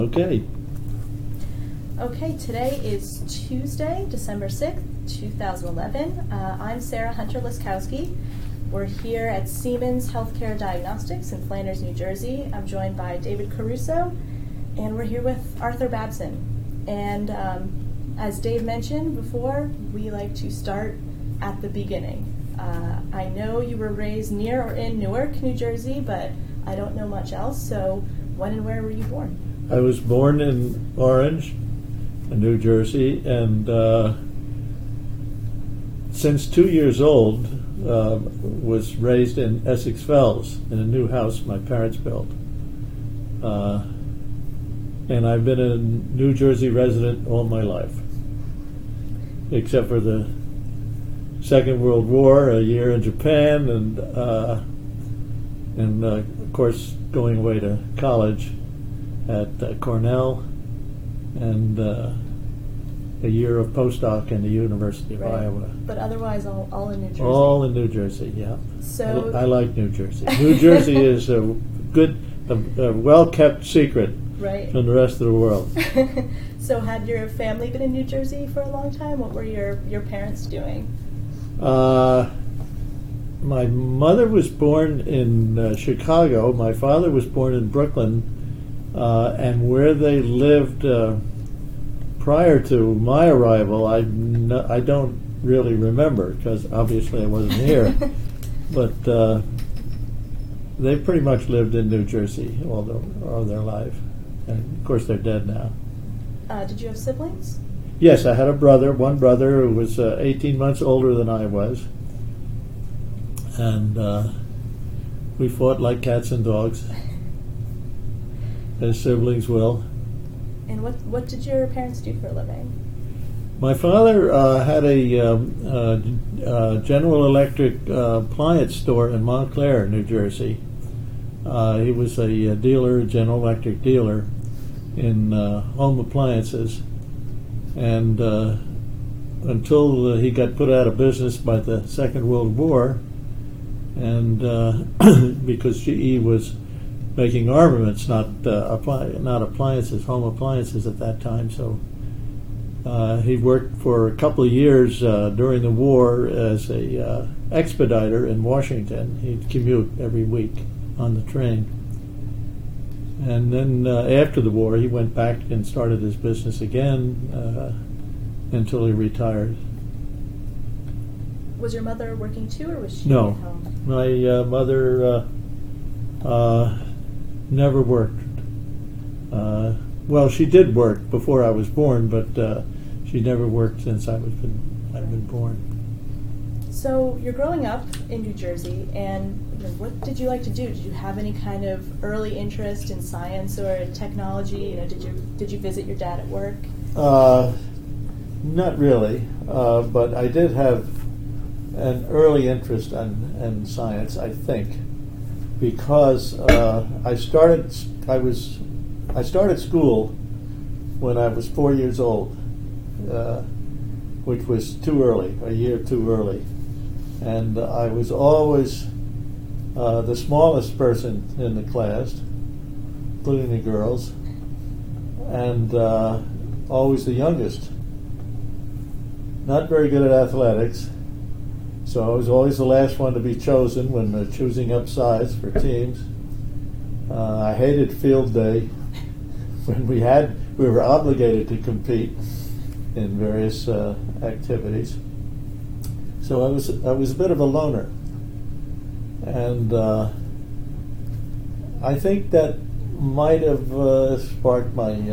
Okay. Okay, today is Tuesday, December 6th, 2011. I'm Sarah Hunter-Liskowski. We're here at Siemens Healthcare Diagnostics in Flanders, New Jersey. I'm joined by David Caruso, and we're here with Arthur Babson. And as Dave mentioned before, we like to start at the beginning. I know you were raised near or in Newark, New Jersey, but I don't know much else, so when and where were you born? I was born in Orange, New Jersey, and since 2 years old, was raised in Essex Fells in a new house my parents built. And I've been a New Jersey resident all my life, except for the Second World War, a year in Japan, and of course going away to college at Cornell, and a year of postdoc in the University of Iowa. But otherwise, all in New Jersey. All in New Jersey, yeah. So I like New Jersey. New Jersey is a well-kept secret from the rest of the world. So had your family been in New Jersey for a long time? What were your parents doing? My mother was born in Chicago. My father was born in Brooklyn. And where they lived prior to my arrival, I don't really remember, because obviously I wasn't here. But they pretty much lived in New Jersey all their life. And of course they're dead now. Did you have siblings? Yes, I had one brother who was 18 months older than I was. And we fought like cats and dogs, as siblings will. And what did your parents do for a living? My father had a General Electric appliance store in Montclair, New Jersey. He was a General Electric dealer in home appliances. And until he got put out of business by the Second World War, and because GE was making armaments, not appliances, home appliances at that time. So he worked for a couple of years during the war as a expediter in Washington. He'd commute every week on the train. And then after the war, he went back and started his business again until he retired. Was your mother working too, or was she No. at home? My mother never worked. Well, she did work before I was born, but she never worked since I've been born. So you're growing up in New Jersey, and what did you like to do? Did you have any kind of early interest in science or technology? Did you visit your dad at work? Not really, but I did have an early interest in science, I think, because I started school when I was 4 years old, which was too early, a year too early. And I was always the smallest person in the class, including the girls, and always the youngest. Not very good at athletics, so I was always the last one to be chosen when they're choosing up sides for teams. I hated field day when we were obligated to compete in various activities. So I was a bit of a loner, and I think that might have sparked my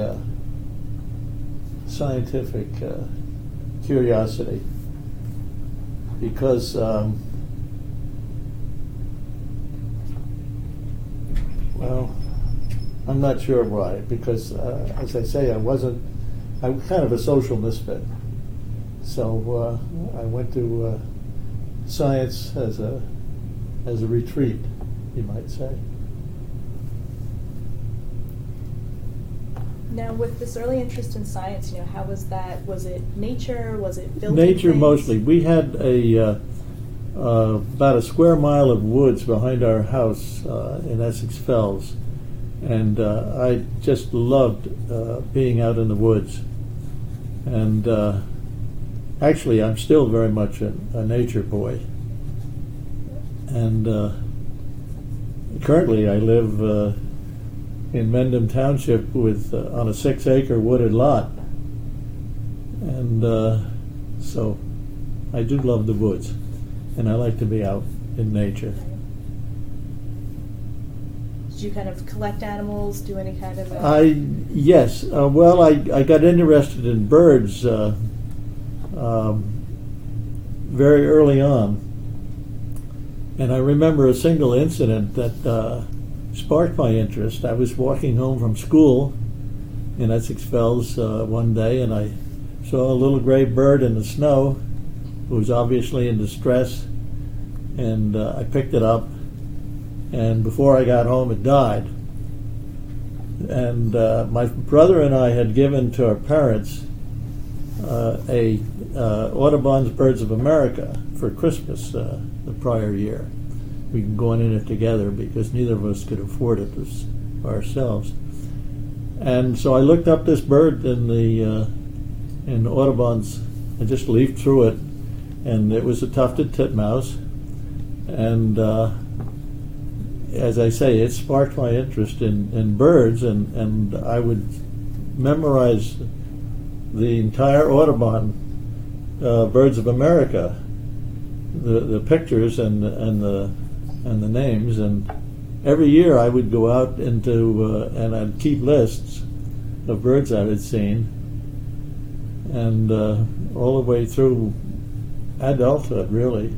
scientific curiosity, because well, I'm not sure why, because as I say, I'm kind of a social misfit. So I went to science as a retreat, you might say. Now, with this early interest in science, how was that? Was it nature? Was it building Nature things? mostly. We had about a square mile of woods behind our house in Essex Fells, And I just loved being out in the woods. And actually, I'm still very much a nature boy. And currently, I live in Mendham Township with on a 6-acre wooded lot. And so I do love the woods, and I like to be out in nature. Did you kind of collect animals, do any kind of... Yes. Well, I got interested in birds very early on. And I remember a single incident that sparked my interest. I was walking home from school in Essex Fells one day, and I saw a little gray bird in the snow who was obviously in distress, and I picked it up, and before I got home it died. And my brother and I had given to our parents a Audubon's Birds of America for Christmas the prior year. We'd gone in it together because neither of us could afford it ourselves. And so I looked up this bird in Audubon's. I just leafed through it, and it was a tufted titmouse. And as I say, it sparked my interest in birds, and I would memorize the entire Audubon Birds of America, the pictures and the names, and every year I would go out into and I'd keep lists of birds I had seen, and all the way through adulthood, really.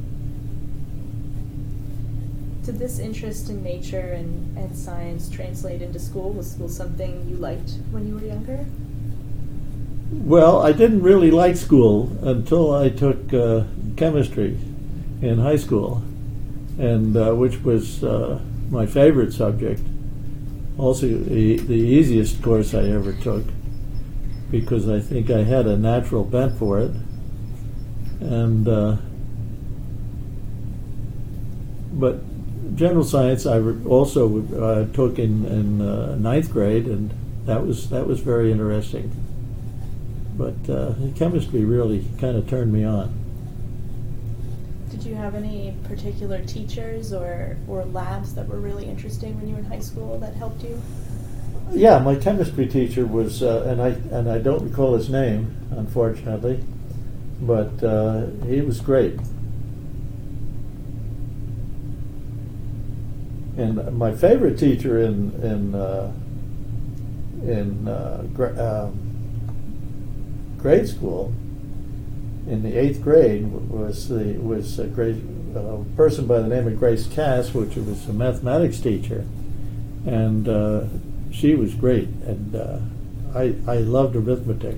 Did this interest in nature and science translate into school? Was something you liked when you were younger? Well, I didn't really like school until I took chemistry in high school, and which was my favorite subject. Also, the easiest course I ever took, because I think I had a natural bent for it. And but general science I also took in ninth grade, and that was very interesting. But chemistry really kind of turned me on. Did you have any particular teachers or labs that were really interesting when you were in high school that helped you? Yeah, my chemistry teacher was, and I don't recall his name, unfortunately, but he was great. And my favorite teacher in grade school, in the 8th grade, was a great person by the name of Grace Cass, which was a mathematics teacher, and she was great, and I loved arithmetic.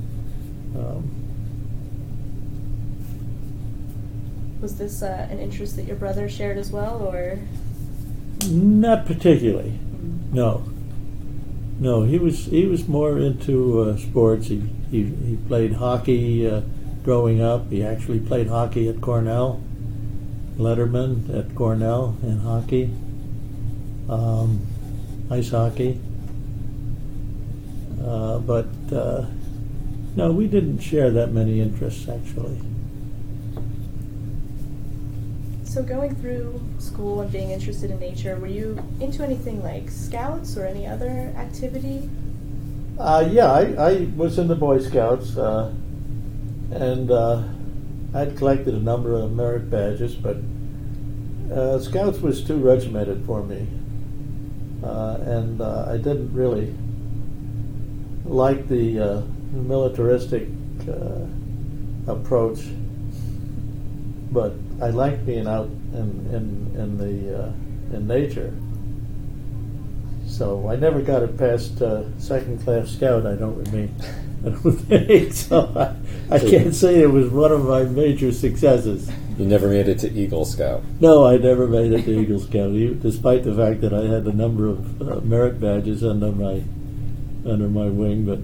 Was this an interest that your brother shared as well, or? Not particularly. No, he was more into sports. He played hockey growing up. He actually played hockey at Cornell. Letterman at Cornell in hockey, ice hockey. But no, we didn't share that many interests, actually. So going through school and being interested in nature, were you into anything like Scouts or any other activity? Yeah, I was in the Boy Scouts, and I'd collected a number of merit badges, but Scouts was too regimented for me, and I didn't really like the militaristic approach, but I liked being out in nature. So I never got it past second class Scout. I don't think so. I can't say it was one of my major successes. You never made it to Eagle Scout. No, I never made it to Eagle Scout, despite the fact that I had a number of merit badges under my wing. But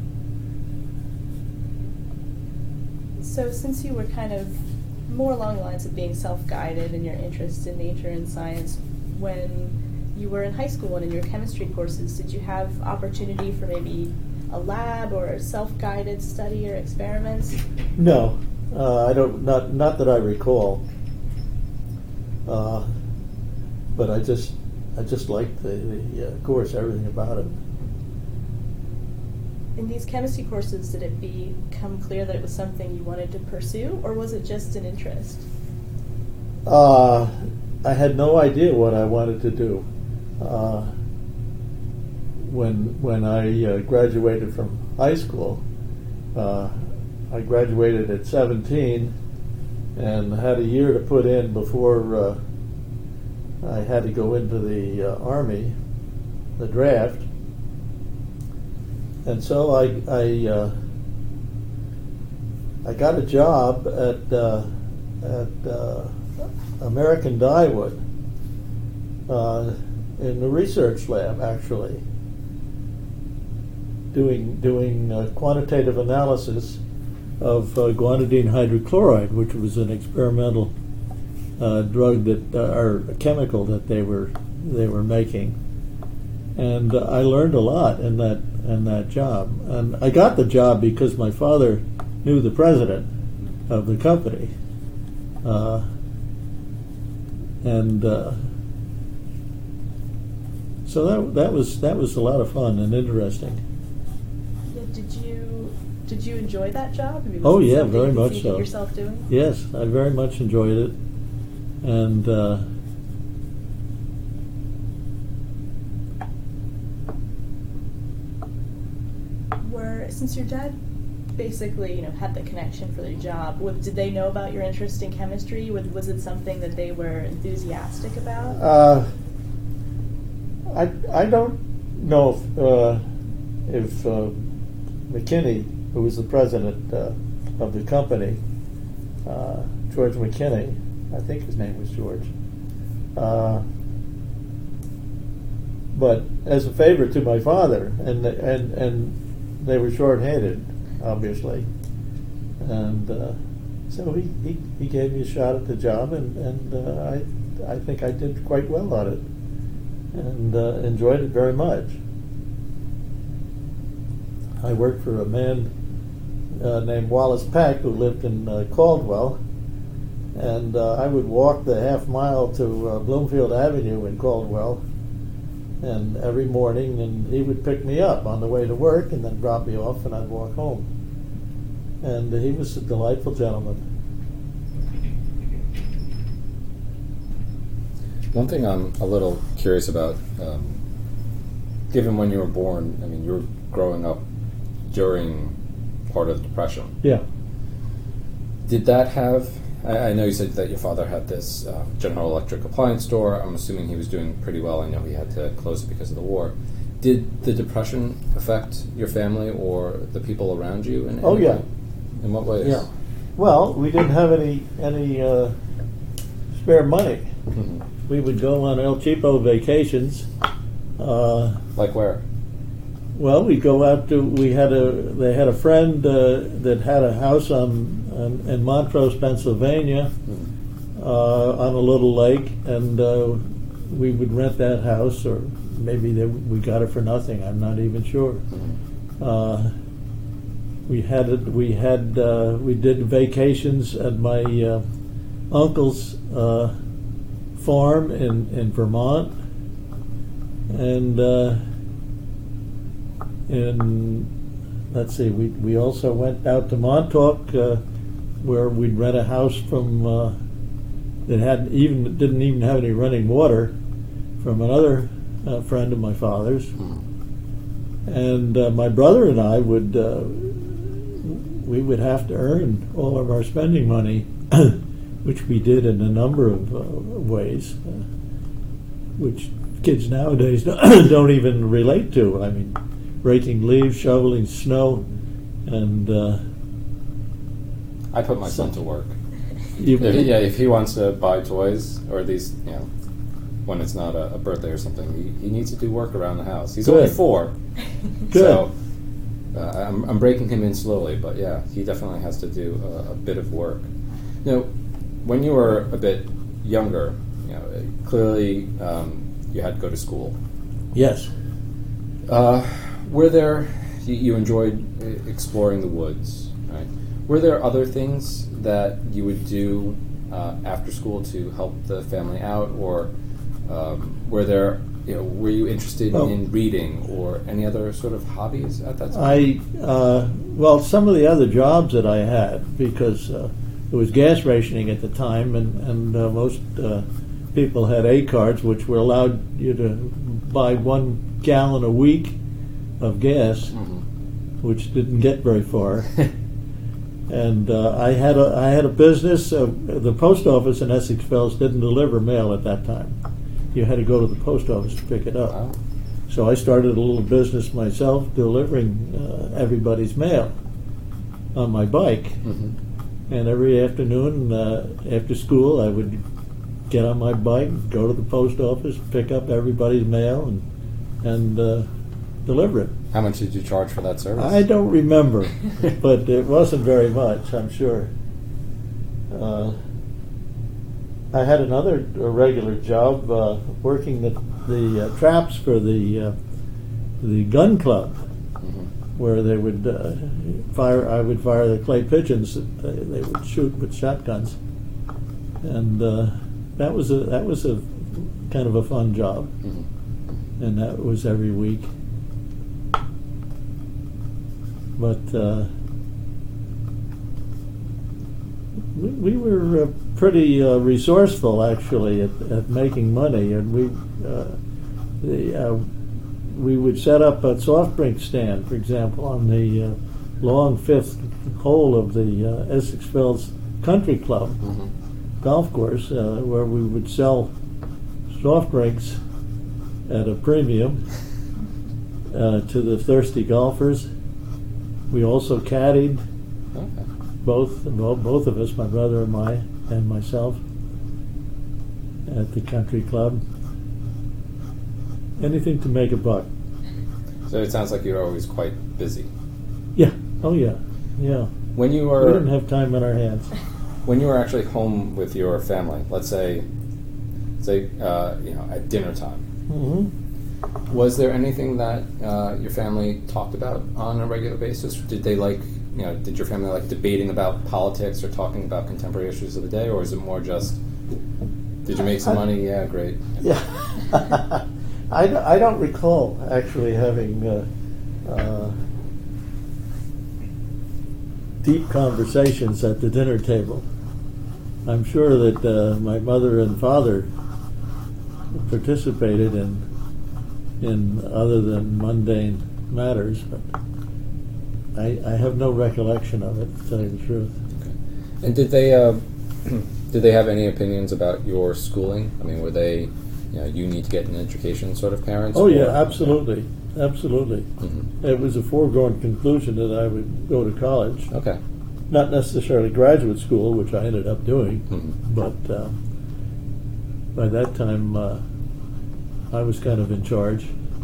so, since you were kind of more along the lines of being self-guided in your interest in nature and science, when you were in high school and in your chemistry courses, did you have opportunity for maybe a lab or self-guided study or experiments? No, I don't. Not that I recall. But I just liked the course, everything about it. In these chemistry courses, did it become clear that it was something you wanted to pursue, or was it just an interest? I had no idea what I wanted to do. When I graduated from high school, I graduated at 17 and had a year to put in before I had to go into the Army, the draft. And so I got a job at American Dyewood in the research lab, actually, doing quantitative analysis of guanidine hydrochloride, which was an experimental drug or a chemical that they were making, and I learned a lot in that job. And I got the job because my father knew the president of the company, so that was a lot of fun and interesting. Did you enjoy that job? I mean, Oh was it yeah, something very you much could so. see yourself doing? Yes, I very much enjoyed it, and since your dad basically had the connection for the job, did they know about your interest in chemistry? Was it something that they were enthusiastic about? I don't know if McKinney, who was the president of the company, George McKinney, I think his name was George, but as a favor to my father, and they were short-handed, obviously, and so he gave me a shot at the job, and I think I did quite well on it, and enjoyed it very much. I worked for a man named Wallace Peck, who lived in Caldwell, and I would walk the half mile to Bloomfield Avenue in Caldwell, and every morning, and he would pick me up on the way to work and then drop me off, and I'd walk home. And he was a delightful gentleman. One thing I'm a little curious about, given when you were born, I mean, you were growing up during part of the Depression. Yeah. Did that have, I know you said that your father had this General Electric appliance store. I'm assuming he was doing pretty well. I know he had to close it because of the war. Did the Depression affect your family or the people around you? In what ways? Yeah. Well, we didn't have any spare money. Mm-hmm. We would go on El Cheapo vacations. Like where? Well, we'd go out to. They had a friend that had a house in Montrose, Pennsylvania, on a little lake, and we would rent that house, or maybe we got it for nothing. I'm not even sure. We did vacations at my uncle's farm in Vermont, and let's see, we also went out to Montauk, where we'd rent a house from that didn't even have any running water, from another friend of my father's, and my brother and I would have to earn all of our spending money, which we did in a number of ways, which kids nowadays don't even relate to. I mean, raking leaves, shoveling snow, and I put my son to work. If he wants to buy toys, or at least, when it's not a birthday or something, he needs to do work around the house. He's only 4. Good. So I'm breaking him in slowly, but yeah, he definitely has to do a bit of work. When you were a bit younger, clearly you had to go to school. Yes. Were there, you enjoyed exploring the woods, right? Were there other things that you would do after school to help the family out, or were you interested in reading or any other sort of hobbies at that time? Some of the other jobs that I had, because it was gas rationing at the time, and most people had A cards, which were allowed you to buy 1 gallon a week of gas, which didn't get very far. And I had a business. The post office in Essex Fells didn't deliver mail at that time. You had to go to the post office to pick it up. Wow. So I started a little business myself, delivering everybody's mail on my bike. Mm-hmm. And every afternoon after school, I would get on my bike, go to the post office, pick up everybody's mail, and deliver it. How much did you charge for that service? I don't remember, but it wasn't very much, I'm sure. I had another regular job working the traps for the gun club, where they would fire. I would fire the clay pigeons that they would shoot with shotguns, and that was a kind of a fun job, and that was every week. But we were pretty resourceful, actually, at making money, and we would set up a soft drink stand, for example, on the long 5th hole of the Essex Fells Country Club golf course, where we would sell soft drinks at a premium to the thirsty golfers. We also caddied. Okay. Both of us, my brother and myself, at the country club. Anything to make a buck. So it sounds like you were always quite busy. Yeah. Oh yeah. Yeah. When you We were didn't have time on our hands. when you were actually home with your family, let's say at dinner time, Mm-hmm. was there anything that your family talked about on a regular basis? Did they did your family like debating about politics or talking about contemporary issues of the day, or is it more just, did you make some money? Yeah, great. Yeah. I don't recall actually having deep conversations at the dinner table. I'm sure that my mother and father participated in other than mundane matters, but I have no recollection of it, to tell you the truth. Okay. And did they have any opinions about your schooling? I mean, were they, you need to get an education sort of parents? Oh yeah, absolutely, absolutely. Mm-hmm. It was a foregone conclusion that I would go to college. Okay. Not necessarily graduate school, which I ended up doing, Mm-hmm. but by that time I was kind of in charge.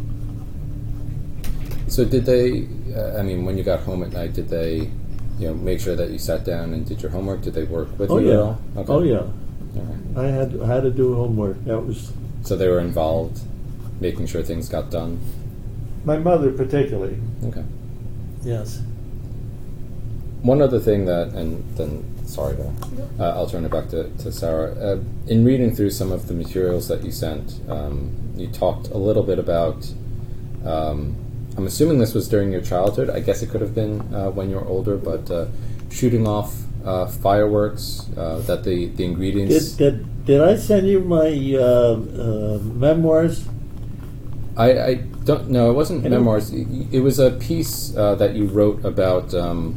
So did they, when you got home at night, did they, make sure that you sat down and did your homework? Did they work with you at all? Okay. Oh yeah. All right. I had to do homework. That was So they were involved, making sure things got done? my mother particularly. Okay. Yes. One other thing that, and then, sorry, I'll turn it back to Sarah. In reading through some of the materials that you sent, you talked a little bit about, I'm assuming this was during your childhood. I guess it could have been when you were older, but shooting off fireworks, that the ingredients... Did I send you my memoirs? I don't know. It wasn't memoirs. It was a piece that you wrote about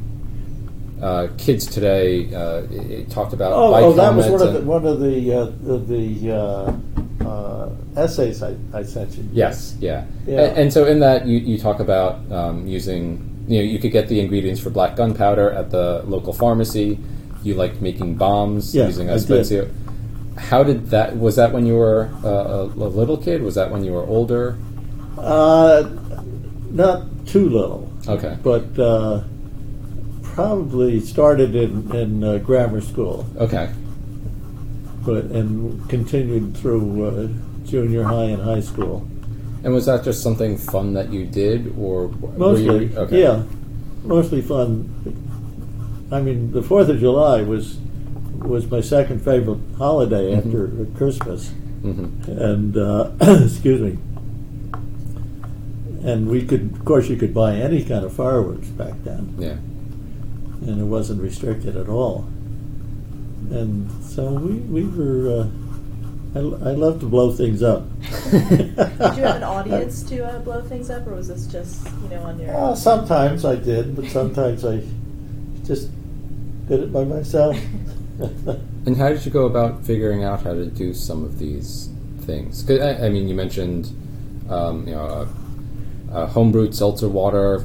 kids today. It talked about bike that was helmets one of the essays I sent you. Yes, yeah. Yeah. And so in that you talk about using, you could get the ingredients for black gunpowder at the local pharmacy. You liked making bombs using I did. Aspensia. How did that? Was that when you were a little kid? Was that when you were older? Not too little. Okay. But probably started in grammar school, Okay. and continued through junior high and high school. And was that just something fun that you did, or were Mostly, you, okay. yeah, mostly fun. I mean, the 4th of July was my second favorite holiday after Christmas, and excuse me. And we could, of course, you could buy any kind of fireworks back then, Yeah. and it wasn't restricted at all. And so we were. I love to blow things up. Did you have an audience to blow things up, or was this just on your? Sometimes I did, but sometimes I just did it by myself. And how did you go about figuring out how to do some of these things? 'Cause, I mean, you mentioned, homebrewed seltzer water.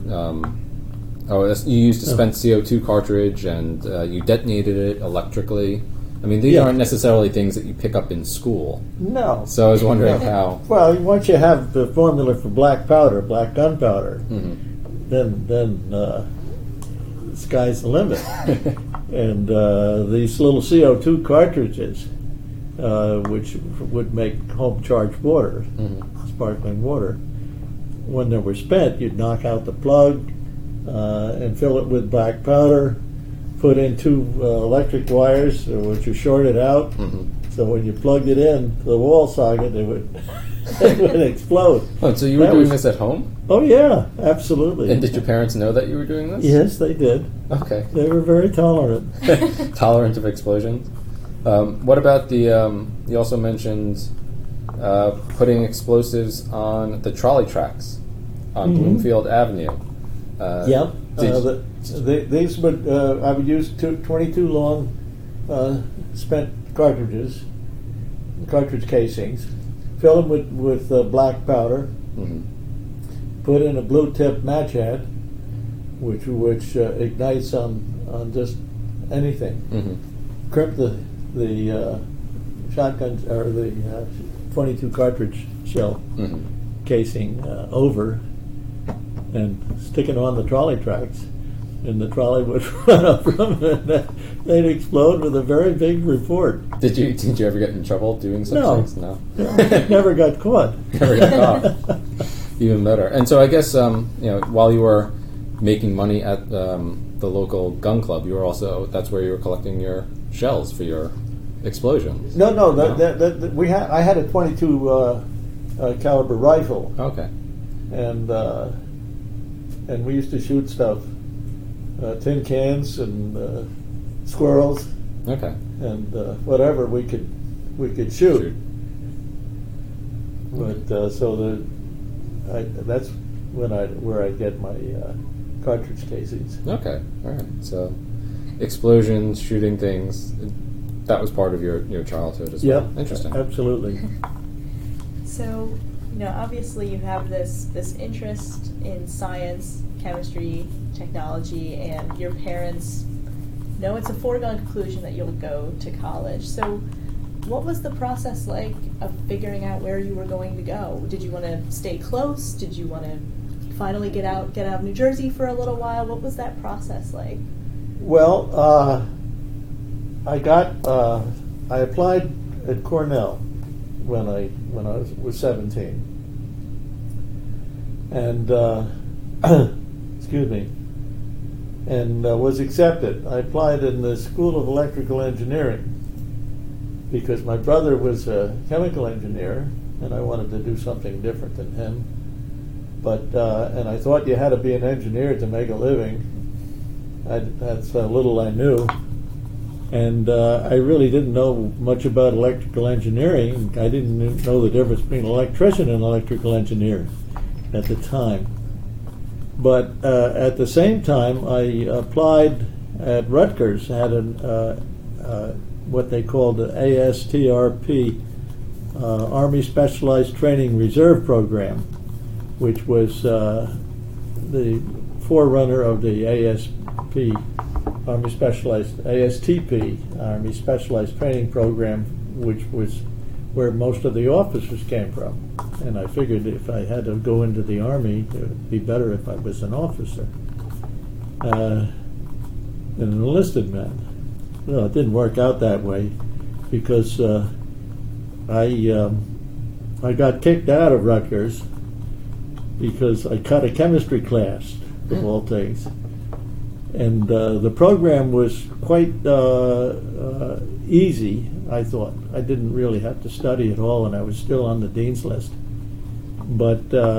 You used a spent CO2 cartridge, and you detonated it electrically. I mean, these aren't necessarily things that you pick up in school. No. So I was wondering how. Well, once you have the formula for black gunpowder, then the sky's the limit. And these little CO2 cartridges, which would make home charged water, sparkling water, when they were spent, you'd knock out the plug and fill it with black powder, put in 2 electric wires, which are shorted out, so when you plugged it in the wall socket, it would explode. Oh, so you were doing this at home? Oh yeah, absolutely. And did your parents know that you were doing this? Yes, they did. Okay. They were very tolerant. Tolerant of explosions. What about the? You also mentioned putting explosives on the trolley tracks on Bloomfield Avenue. Yep. These would I would use 22 long spent cartridge casings, fill them with black powder, put in a blue tip match head, which ignites on just anything. Crimp the shotgun or the 22 cartridge shell casing over, and stick it on the trolley tracks, and the trolley would run up from it, and they'd explode with a very big report. Did you ever get in trouble doing such things? No. Never got caught. Never got caught. Even better. And so I guess while you were making money at the local gun club, you were also that's where you were collecting your shells for your explosions. No. I had a 22 caliber rifle. Okay. And we used to shoot stuff, tin cans and squirrels. Okay. And whatever we could shoot. But that's where I get my cartridge casings. Okay. All right. So explosions, shooting things. That was part of your childhood as well. Interesting. Absolutely. So, obviously you have this interest in science, chemistry, technology, and your parents know it's a foregone conclusion that you'll go to college. So what was the process like of figuring out where you were going to go? Did you want to stay close? Did you want to finally get out of New Jersey for a little while? What was that process like? Well, I applied at Cornell when I was 17, and excuse me, and was accepted. I applied in the School of Electrical Engineering because my brother was a chemical engineer, and I wanted to do something different than him. But and I thought you had to be an engineer to make a living. That's how little I knew. And I really didn't know much about electrical engineering. I didn't know the difference between an electrician and an electrical engineer at the time. But at the same time, I applied at Rutgers, had what they called the ASTRP, Army Specialized Training Reserve Program, which was the forerunner of the ASTP, Army Specialized Training Program, which was where most of the officers came from. And I figured if I had to go into the Army, it would be better if I was an officer than an enlisted man. Well, it didn't work out that way because I I got kicked out of Rutgers because I cut a chemistry class, of all things. And the program was quite easy, I thought. I didn't really have to study at all, and I was still on the dean's list. But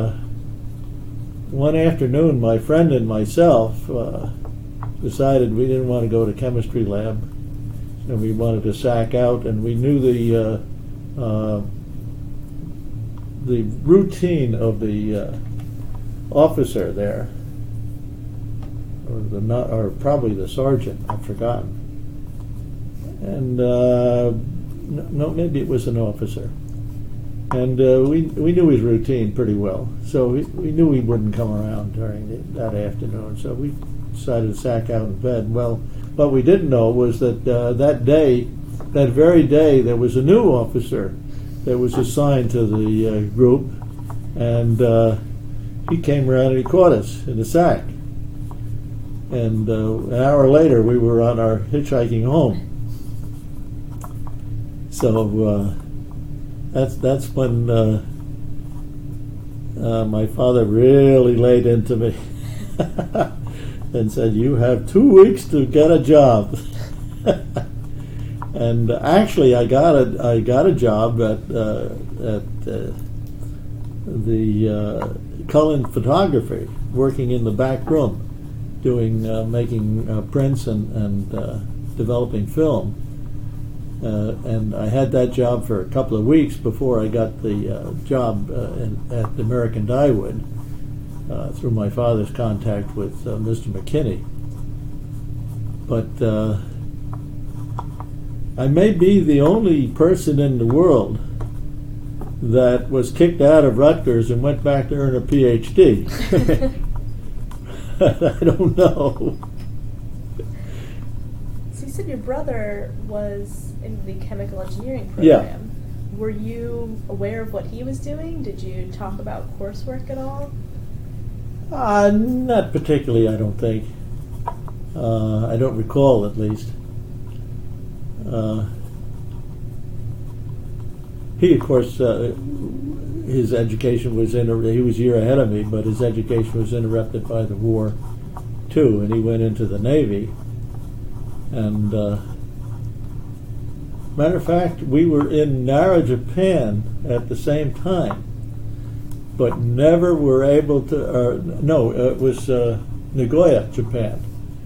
one afternoon, my friend and myself decided we didn't want to go to chemistry lab, and we wanted to sack out, and we knew the routine of the officer there, or probably the sergeant, I've forgotten. And no, maybe it was an officer. And we knew his routine pretty well, so we knew he wouldn't come around during that afternoon. So we decided to sack out in bed. Well, what we didn't know was that that very day, there was a new officer that was assigned to the group, and he came around and he caught us in the sack. And an hour later, we were on our hitchhiking home. So that's when my father really laid into me and said, "You have 2 weeks to get a job." And actually, I got a job at the Cullen Photography, working in the back room, doing making prints and developing film. And I had that job for a couple of weeks before I got the job at American Dyewood through my father's contact with Mr. McKinney. But I may be the only person in the world that was kicked out of Rutgers and went back to earn a PhD. I don't know. So you said your brother was in the chemical engineering program. Yeah. Were you aware of what he was doing? Did you talk about coursework at all? Not particularly, I don't think. I don't recall, at least. He, of course, his education was he was a year ahead of me, but his education was interrupted by the war, too, and he went into the Navy. And matter of fact, we were in Nara, Japan at the same time, but never were able to, it was Nagoya, Japan.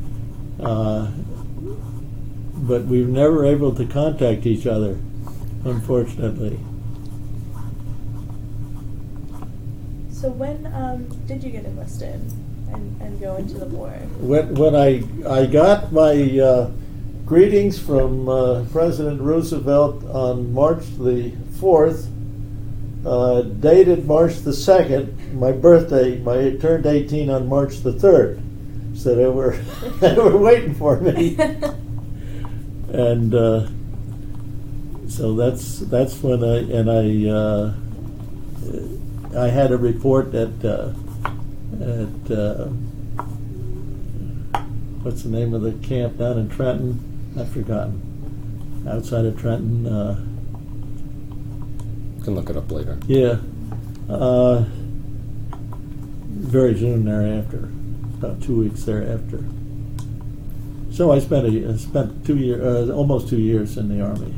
But we were never able to contact each other, unfortunately. So when did you get enlisted and go into the war? When I got my greetings from President Roosevelt on March the 4th, dated March the 2nd, my birthday, I turned 18 on March the 3rd. So they were waiting for me. And so that's when I had a report at what's the name of the camp down in Trenton? I've forgotten. Outside of Trenton. Can look it up later. Yeah. Very soon thereafter, about 2 weeks thereafter. So I spent 2 years, almost 2 years in the Army.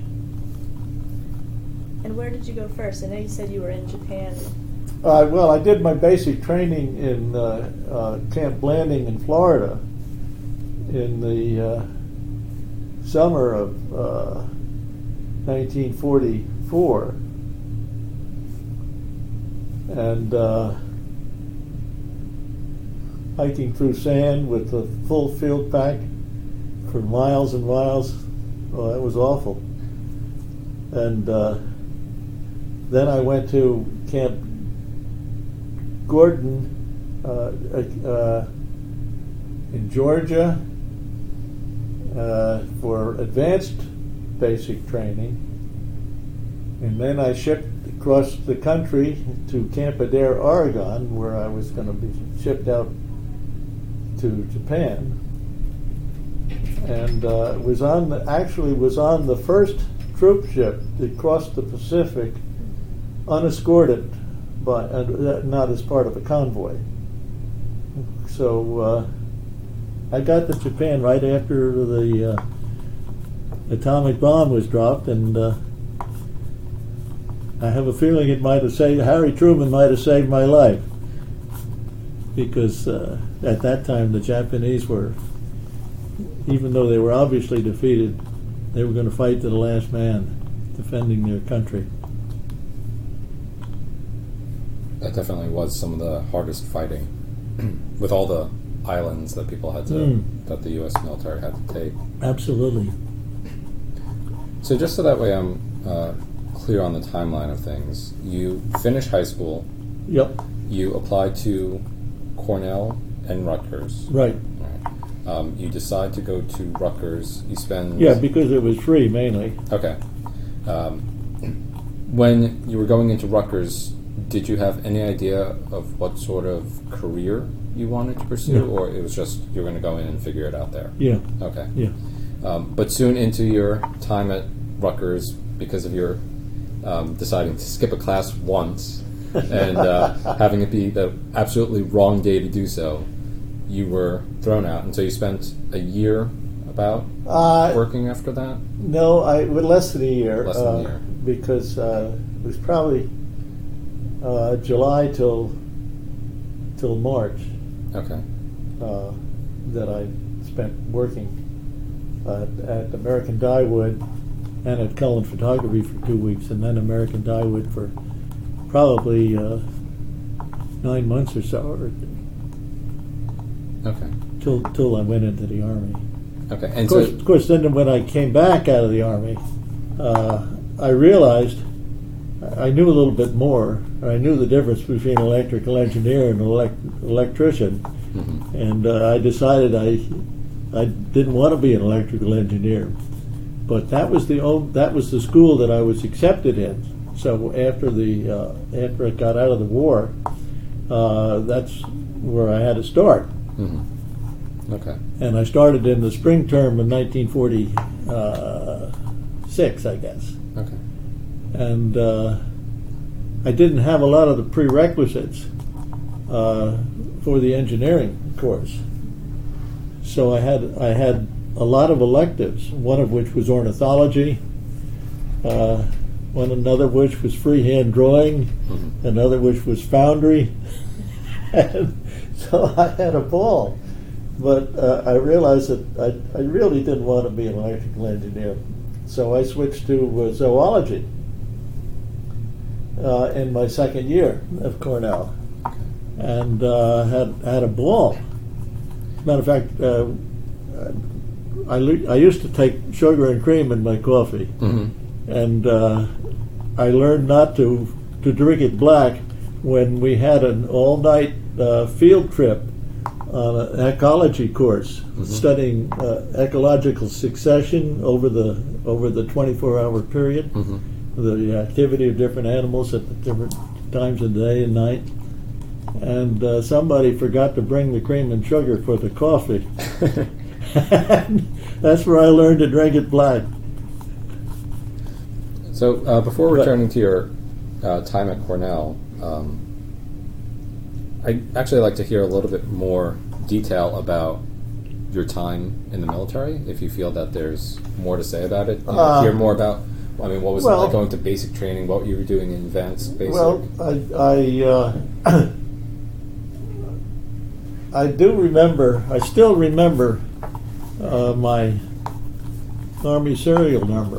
And where did you go first? I know you said you were in Japan. Well, I did my basic training in Camp Blanding in Florida in the summer of 1944. And hiking through sand with a full field pack for miles and miles. Oh, that was awful. And then I went to Camp Gordon in Georgia for advanced basic training. And then I shipped across the country to Camp Adair, Oregon, where I was going to be shipped out to Japan. And was on the first troop ship that crossed the Pacific unescorted, not as part of a convoy. So I got to Japan right after the atomic bomb was dropped, and I have a feeling Harry Truman might have saved my life, because at that time the Japanese were, even though they were obviously defeated, they were going to fight to the last man, defending their country. That definitely was some of the hardest fighting, with all the islands that people had to, that the U.S. military had to take. Absolutely. So just so that way I'm clear on the timeline of things, you finish high school. Yep. You apply to Cornell and Rutgers. Right. You decide to go to Rutgers. You spend... Yeah, because it was free, mainly. Okay. When you were going into Rutgers, did you have any idea of what sort of career you wanted to pursue, No. or it was just you're going to go in and figure it out there? Yeah. Okay. Yeah. But soon into your time at Rutgers, because of your deciding to skip a class once and having it be the absolutely wrong day to do so, you were thrown out, and so you spent a year about working after that? No, less than a year. Less than a year. Because it was probably July till March Okay. that I spent working at American Dyewood and at Cullen Photography for 2 weeks, and then American Dyewood for probably 9 months or so, Okay. till I went into the Army. Okay. And Of course, then when I came back out of the Army, I realized I knew a little bit more. I knew the difference between an electrical engineer and an electrician, and I decided I didn't want to be an electrical engineer. But that was the school that I was accepted in. So after it got out of the war, that's where I had to start. Okay. And I started in the spring term of 1946, I guess. Okay. And I didn't have a lot of the prerequisites for the engineering course. So I had a lot of electives, one of which was ornithology, another which was freehand drawing, another which was foundry. And so I had a ball. But I realized that I really didn't want to be an electrical engineer. So I switched to zoology in my second year of Cornell, and had a ball. Matter of fact, I used to take sugar and cream in my coffee, and I learned not to drink it black when we had an all-night field trip on an ecology course, studying ecological succession over the 24-hour period, the activity of different animals at the different times of the day and night. And somebody forgot to bring the cream and sugar for the coffee. And that's where I learned to drink it black. So before returning to your time at Cornell, I'd actually like to hear a little bit more detail about your time in the military, if you feel that there's more to say about it. Hear more about, what was it like going to basic training, what you were doing in advanced basic? Well, I still remember my Army serial number,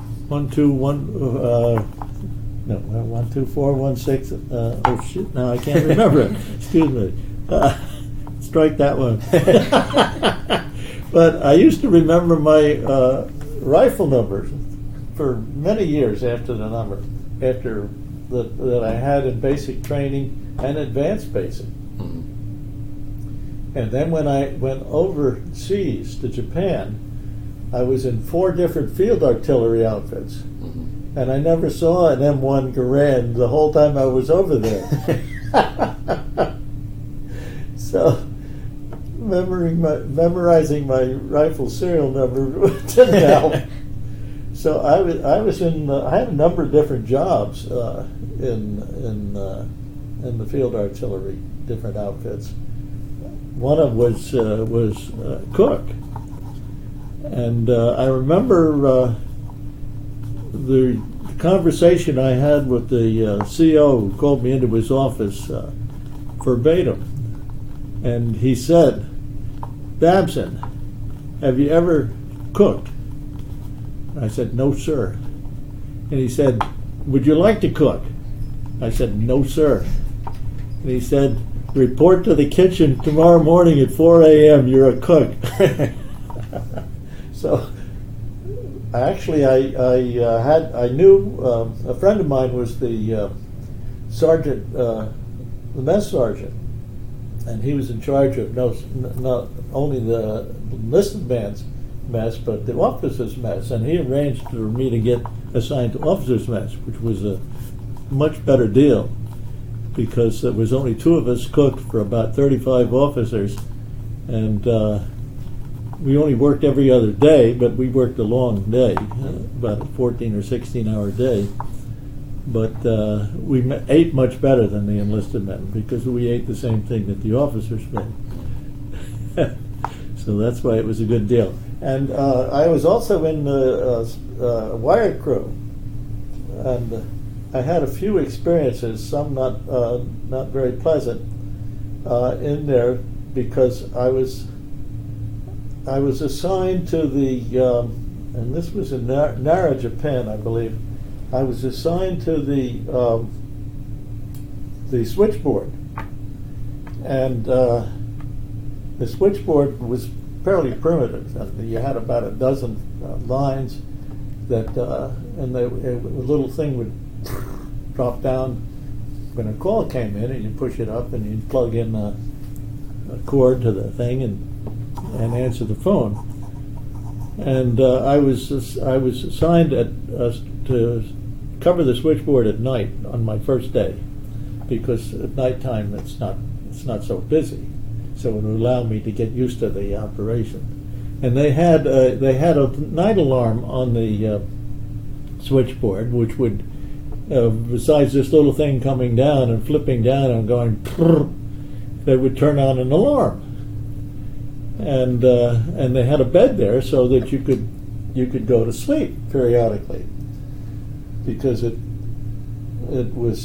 12416. Oh shit! Now I can't remember it. Excuse me. Strike that one. But I used to remember my rifle numbers for many years after that I had in basic training and advanced basic. And then when I went overseas to Japan, I was in 4 different field artillery outfits. And I never saw an M1 Garand the whole time I was over there. So memorizing my rifle serial number didn't help. So I was in. I had a number of different jobs in the field artillery, different outfits. One of was cook, and I remember the conversation I had with the CO who called me into his office verbatim, and he said, "Babson, have you ever cooked?" I said, "No, sir." And he said, "Would you like to cook?" I said, "No, sir." And he said, "Report to the kitchen tomorrow morning at 4 a.m. You're a cook." So, actually, I knew a friend of mine was the sergeant, the mess sergeant, and he was in charge of not only the enlisted man's mess, but the officers' mess, and he arranged for me to get assigned to officers' mess, which was a much better deal because there was only 2 of us cooked for about 35 officers, and we only worked every other day, but we worked a long day, about a 14 or 16-hour day. But we ate much better than the enlisted men because we ate the same thing that the officers made. So that's why it was a good deal. And I was also in the wire crew, and I had a few experiences, some not very pleasant, in there because I was assigned to the, and this was in Nara, Japan, I believe. I was assigned to the switchboard, and the switchboard was fairly primitive. You had about a dozen lines that, and a little thing would drop down when a call came in, and you push it up, and you plug in a cord to the thing and answer the phone. And I was assigned to cover the switchboard at night on my first day, because at nighttime it's not so busy, so it would allow me to get used to the operation. And they had a night alarm on the switchboard, which would, besides this little thing coming down and flipping down and going, they would turn on an alarm. And they had a bed there so that you could go to sleep periodically, because it was.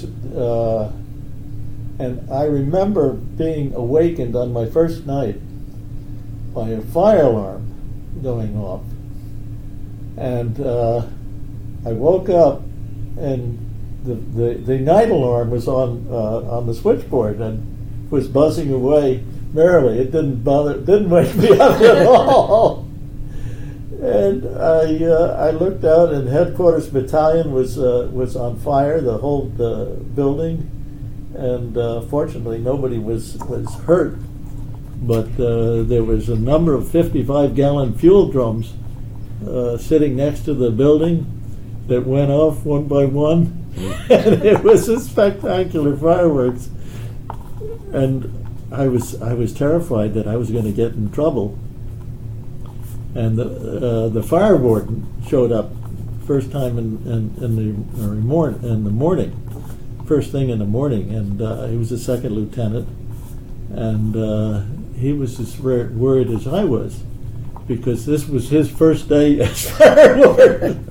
And I remember being awakened on my first night by a fire alarm going off, and I woke up, and the night alarm was on the switchboard and was buzzing away merrily. It didn't wake me up at all. And I looked out, and headquarters battalion was on fire, the whole building, and fortunately nobody was hurt. But there was a number of 55-gallon fuel drums sitting next to the building that went off one by one, and it was a spectacular fireworks. And I was terrified that I was going to get in trouble. And the fire warden showed up first time in the morning, first thing in the morning, and he was a second lieutenant, and he was as worried as I was, because this was his first day as fire warden.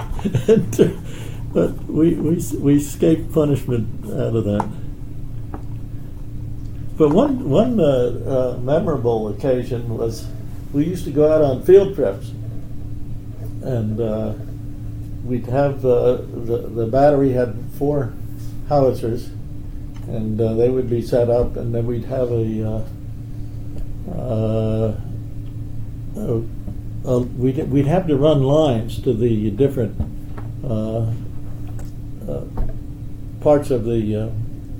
But we escaped punishment out of that. But one memorable occasion was, we used to go out on field trips, and we'd have the battery had 4 howitzers, and they would be set up, and then we'd have we'd have to run lines to the different parts of the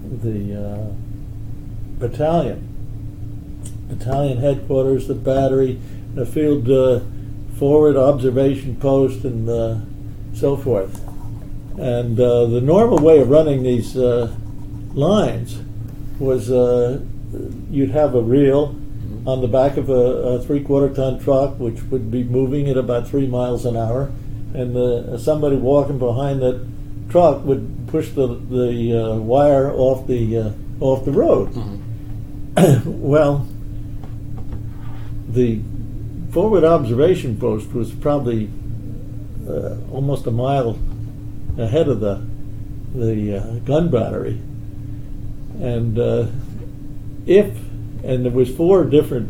battalion headquarters, the battery, the field forward observation post, and so forth. And the normal way of running these lines was you'd have a reel on the back of a 3/4 ton truck, which would be moving at about 3 miles an hour, and somebody walking behind that truck would push the wire off the road. Well, the forward observation post was probably almost a mile ahead of the gun battery, and there was 4 different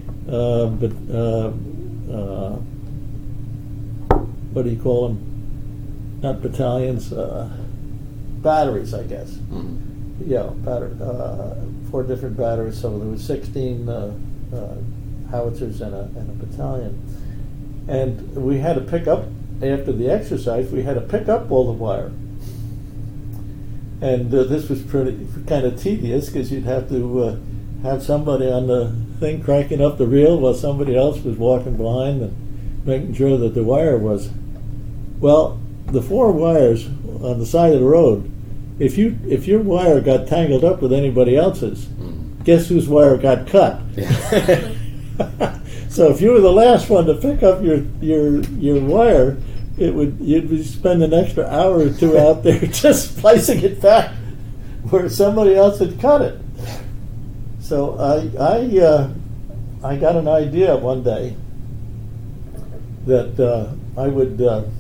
what do you call them? Not battalions, batteries, I guess. Yeah, 4 different batteries. So there was 16 howitzers in a battalion, and we had to pick up after the exercise. We had to pick up all the wire, and this was pretty kind of tedious because you'd have to have somebody on the thing cranking up the reel while somebody else was walking behind and making sure that the wire was. Well, the 4 wires on the side of the road, if your wire got tangled up with anybody else's, guess whose wire got cut? So if you were the last one to pick up your wire, you'd be spending an extra hour or 2 out there just placing it back where somebody else had cut it. So I got an idea one day that I would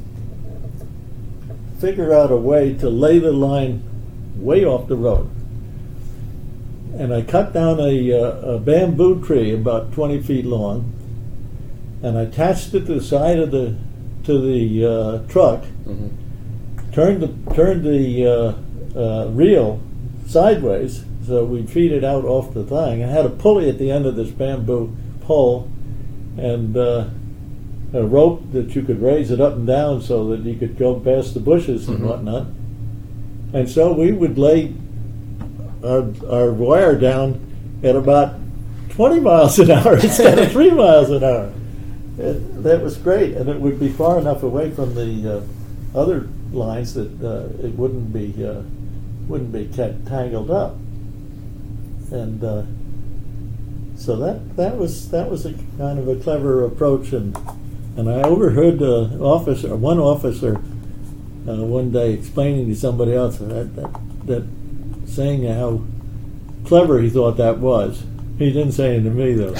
figure out a way to lay the line way off the road. And I cut down a bamboo tree about 20 feet long, and I attached it to the side of the truck. Turned the reel sideways so we'd feed it out off the thing. I had a pulley at the end of this bamboo pole, and a rope that you could raise it up and down so that you could go past the bushes and whatnot. And so we would lay our wire down at about 20 miles an hour instead of 3 miles an hour. That was great, and it would be far enough away from the other lines that it wouldn't be tangled up. And so that was a kind of a clever approach, and I overheard one officer one day explaining to somebody else that saying how clever he thought that was. He didn't say it to me though.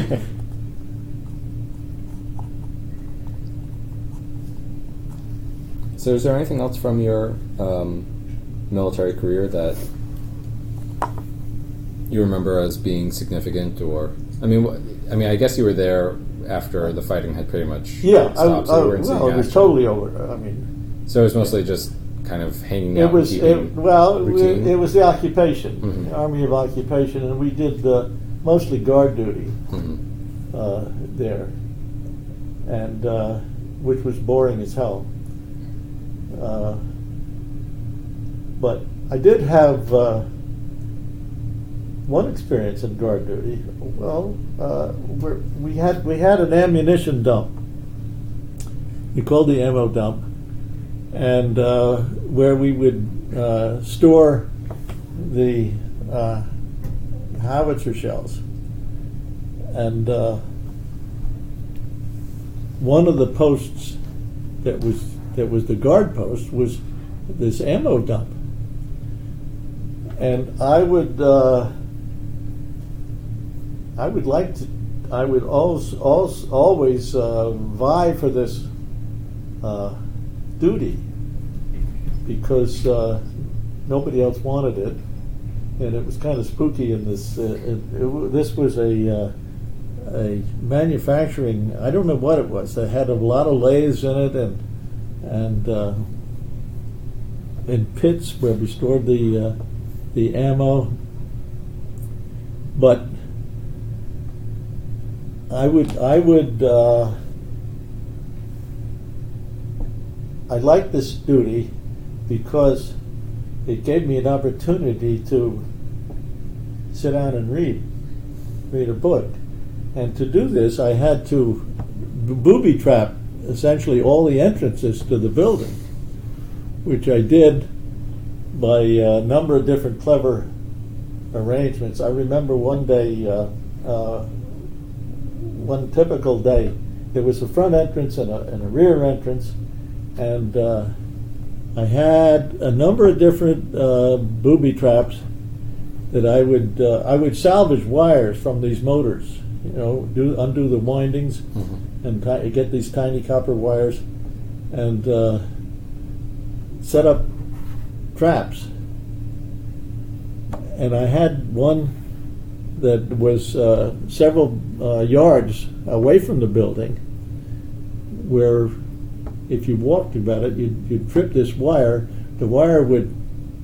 So is there anything else from your military career that you remember as being significant, or I mean, I guess you were there after the fighting had pretty much stopped. So it was totally over. I mean, so it was mostly just kind of hanging out. It was the occupation, the Army of Occupation, and we did mostly guard duty there, and which was boring as hell. But I did have one experience in guard duty. Well, we had an ammunition dump. We called the ammo dump, and where we would store the howitzer shells. And one of the posts that was the guard post was this ammo dump. And I would always vie for this duty because nobody else wanted it, and it was kind of spooky. In this, this was a manufacturing. I don't know what it was. They had a lot of lathes in it, and in pits where we stored the ammo. But I liked this duty because it gave me an opportunity to sit down and read a book. And to do this, I had to booby trap essentially all the entrances to the building, which I did by a number of different clever arrangements. I remember one day, one typical day, there was a front entrance and a rear entrance, and I had a number of different booby traps that I would salvage wires from these motors. Undo the windings and get these tiny copper wires and set up traps. And I had one that was several yards away from the building, where if you walked about it, you'd trip this wire. The wire would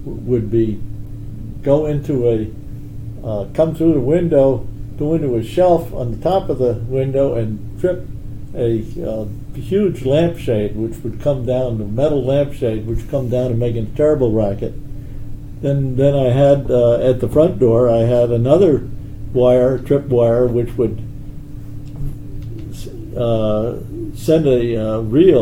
go into come through the window, go into a shelf on the top of the window, and trip a huge lampshade, which would come down, the metal lampshade, which would come down and make a terrible racket. Then I had at the front door, I had another trip wire, which would send a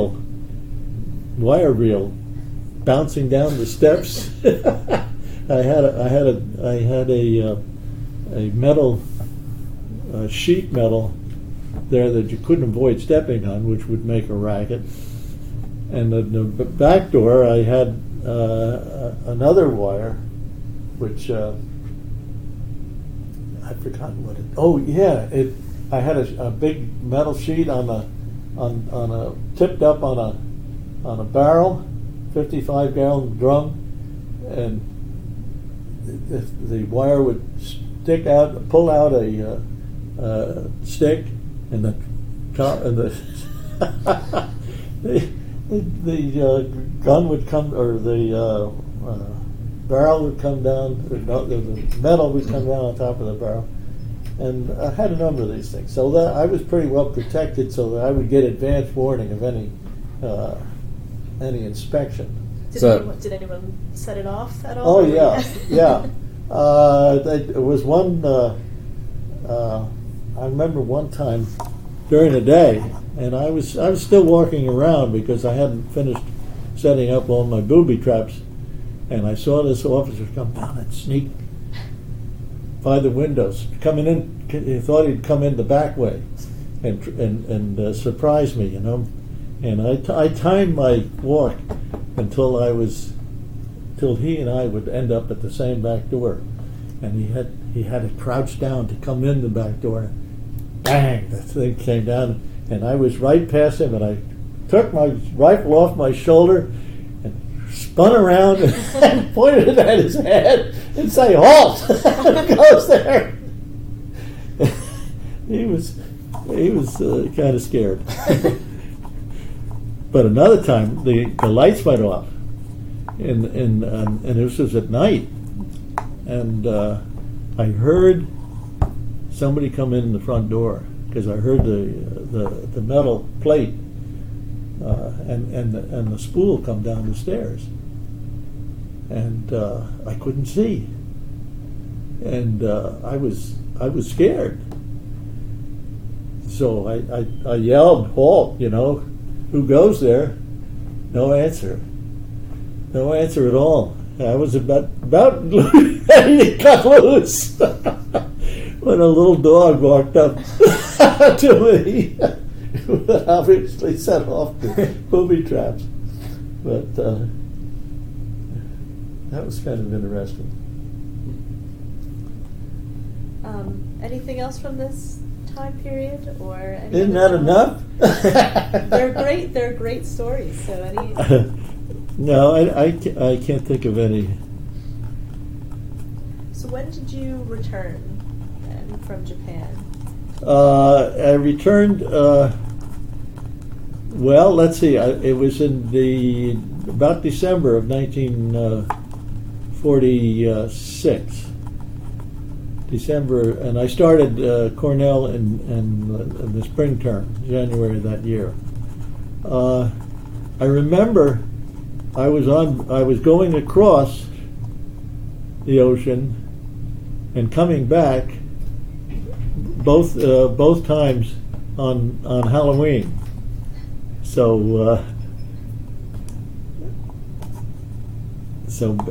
wire reel bouncing down the steps. I had a metal sheet metal there that you couldn't avoid stepping on, which would make a racket. And the back door, I had another wire, which I've forgotten what it. Oh yeah, I had a big metal sheet tipped up on a barrel, 55-gallon drum, and the wire would pull out a stick, and the gun would come, or the barrel would come down, the metal would come down on top of the barrel. And I had a number of these things, so that I was pretty well protected, so that I would get advance warning of any inspection. Did anyone set it off at all? Oh yeah, yeah. There was one. I remember one time during the day, and I was still walking around because I hadn't finished setting up all my booby traps, and I saw this officer come down and sneak by the windows, coming in. He thought he'd come in the back way, and surprise me, And I timed my walk until he and I would end up at the same back door, and he had to crouch down to come in the back door. Bang! The thing came down, and I was right past him, and I took my rifle off my shoulder and spun around and pointed it at his head and say, "Halt!" Goes there. He was kind of scared. But another time, the lights went off, and this was at night, and I heard somebody come in the front door because I heard the metal plate and the spool come down the stairs, and I couldn't see, and I was scared, so I yelled, "Halt!" Who goes there? No answer. No answer at all. I was about ready to cut loose when a little dog walked up to me, who obviously set off the booby traps. But that was kind of interesting. Anything else from this time period, or isn't that enough? They're great stories. So any? No, I can't think of any. So when did you return then from Japan? I returned. Well, let's see. It was in about December of 1946. December, and I started Cornell in the spring term, January of that year. I remember I was going across the ocean and coming back both times on Halloween. So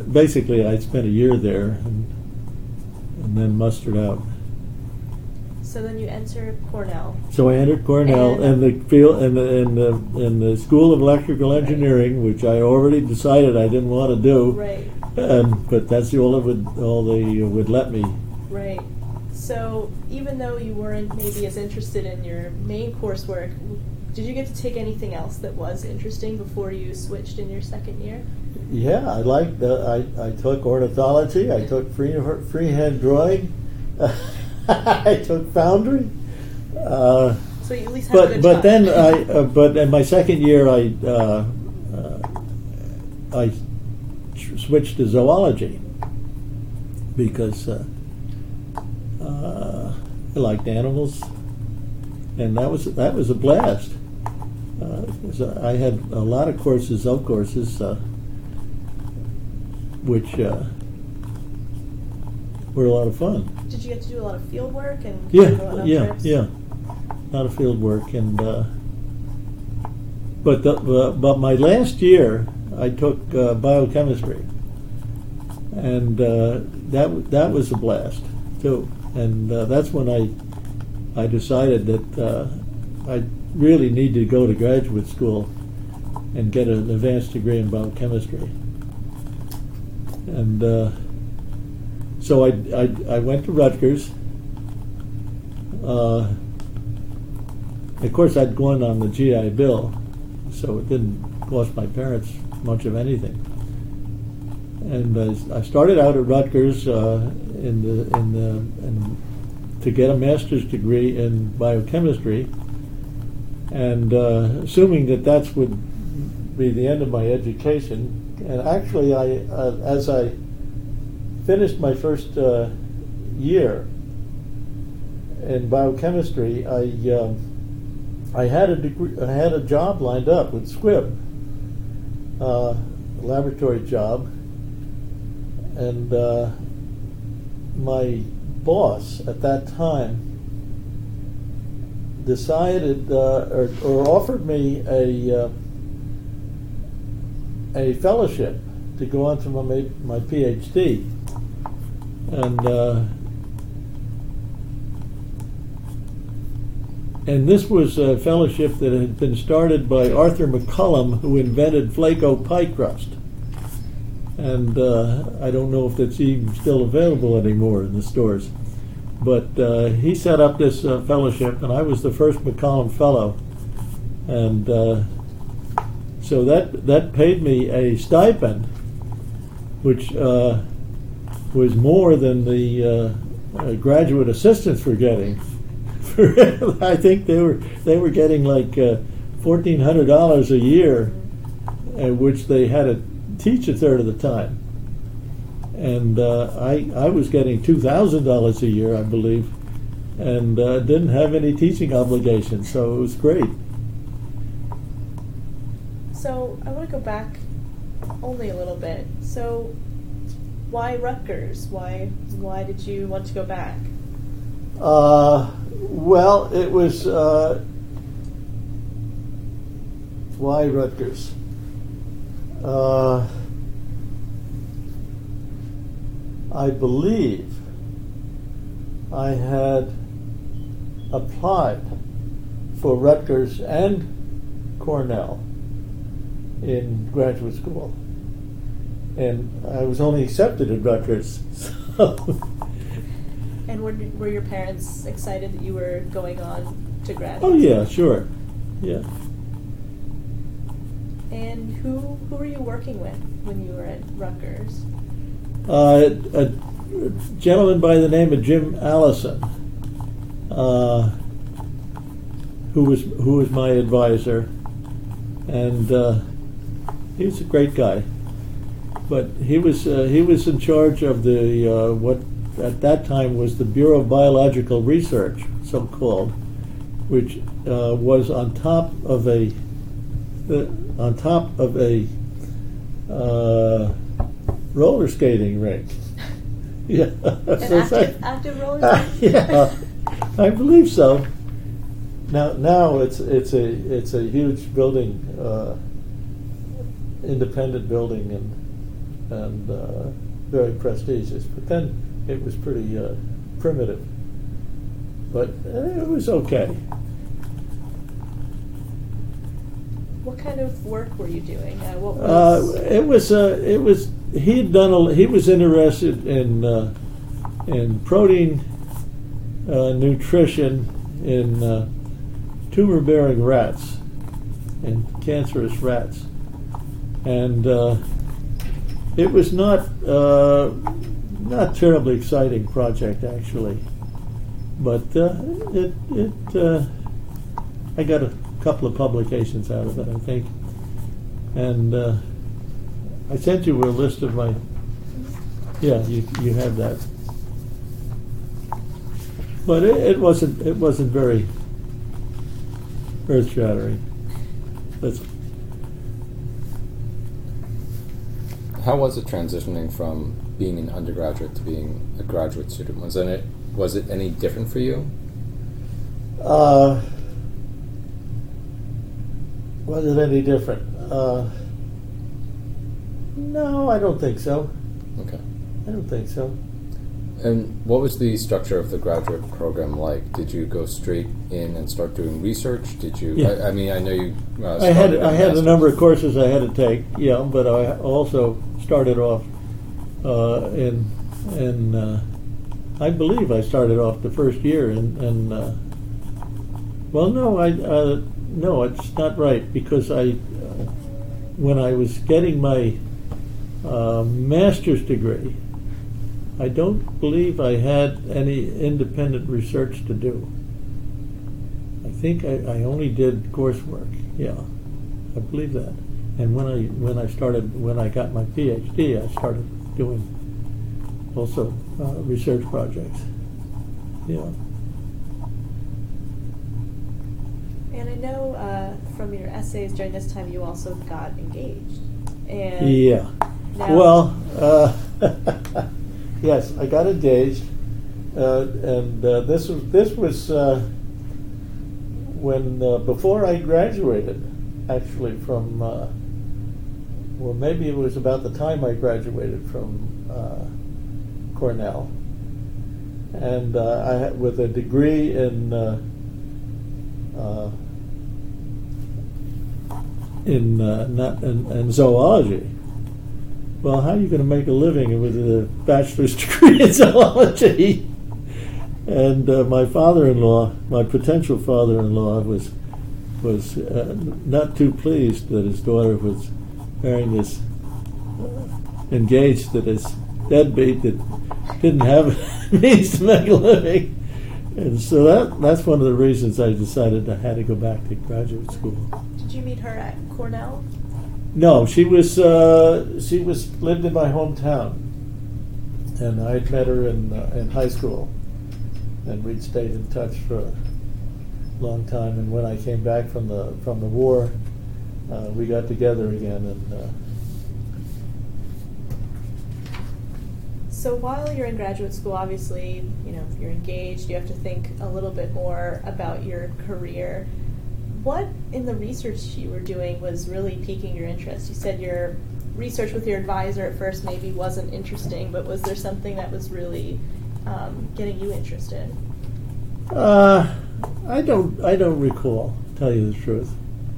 basically, I spent a year there and then mustered out. So then you enter Cornell. So I entered Cornell and the field and the School of Electrical Engineering, which I already decided I didn't want to do. Right. But that's all they would let me. Right. So even though you weren't maybe as interested in your main coursework, did you get to take anything else that was interesting before you switched in your second year? Yeah, I liked. I took ornithology. I took freehand drawing. I took Foundry. So you at least had a good but time. then but in my second year I switched to zoology because I liked animals, and that was a blast. I had a lot of courses, which were a lot of fun. Did you get to do a lot of field work and Yeah, go on trips? a lot of field work, and but my last year I took biochemistry, and that was a blast too, and that's when I decided that I really need to go to graduate school and get an advanced degree in biochemistry, and so I went to Rutgers. Of course, I'd gone on the GI Bill, so it didn't cost my parents much of anything. And I started out at Rutgers to get a master's degree in biochemistry, and assuming that would be the end of my education. And actually, as I finished my first year in biochemistry, I had a degree. I had a job lined up with Squibb, a laboratory job, and my boss at that time decided or offered me a fellowship to go on to my PhD, and this was a fellowship that had been started by Arthur McCullum, who invented Flaco pie crust. And I don't know if that's even still available anymore in the stores. But he set up this fellowship, and I was the first McCullum Fellow. And so that paid me a stipend, which was more than the graduate assistants were getting. I think they were getting like $1,400 a year, which they had to teach a third of the time, and I was getting $2,000 a year, I believe, and didn't have any teaching obligations, so it was great. So I want to go back only a little bit. So why Rutgers? Why did you want to go back? Well, it was why Rutgers? I believe I had applied for Rutgers and Cornell in graduate school, and I was only accepted at Rutgers. So. And were your parents excited that you were going on to graduate Oh school? yeah, sure, yeah. And who were you working with when you were at Rutgers? A gentleman by the name of Jim Allison, who was my advisor, and he was a great guy. But he was in charge of the what at that time was the Bureau of Biological Research, so called, which was on top of a roller skating rink. Yeah, Active roller skating? yeah, I believe so. Now it's a huge building, independent building, and very prestigious. But then it was pretty primitive. but it was okay. What kind of work were you doing? What was It was. He had done. He was interested in protein nutrition in tumor-bearing rats and cancerous rats, and it was not terribly exciting project actually, but I got a couple of publications out of it, I think, and I sent you a list of my. Yeah, you have that, but it wasn't very earth-shattering. How was it transitioning from being an undergraduate to being a graduate student? Was it any different for you? Was it any different? No, I don't think so. Okay. I don't think so. And what was the structure of the graduate program like? Did you go straight in and start doing research? Did you? Yeah. I mean, I know you. I had a number of courses I had to take. Yeah, but I also started off in I believe I started off the first year in well, no, it's not right, because when I was getting my master's degree, I don't believe I had any independent research to do. I think I only did coursework. Yeah, I believe that. And when I got my PhD, I started doing also research projects. Yeah. And I know from your essays during this time you also got engaged. And yeah. now Well, yes, I got engaged, and this was when before I graduated, actually from well, maybe it was about the time I graduated from Cornell, and with a degree in zoology. Well, how are you going to make a living with a bachelor's degree in zoology? And my father-in-law, my potential father-in-law, was not too pleased that his daughter was marrying this engaged to this deadbeat that didn't have means to make a living. And so that's one of the reasons I decided I had to go back to graduate school. Did you meet her at Cornell? No, she was lived in my hometown, and I had met her in high school, and we'd stayed in touch for a long time. And when I came back from the war, we got together again. And so while you're in graduate school, obviously, if you're engaged, you have to think a little bit more about your career. What in the research you were doing was really piquing your interest? You said your research with your advisor at first maybe wasn't interesting, but was there something that was really getting you interested? I don't recall, to tell you the truth.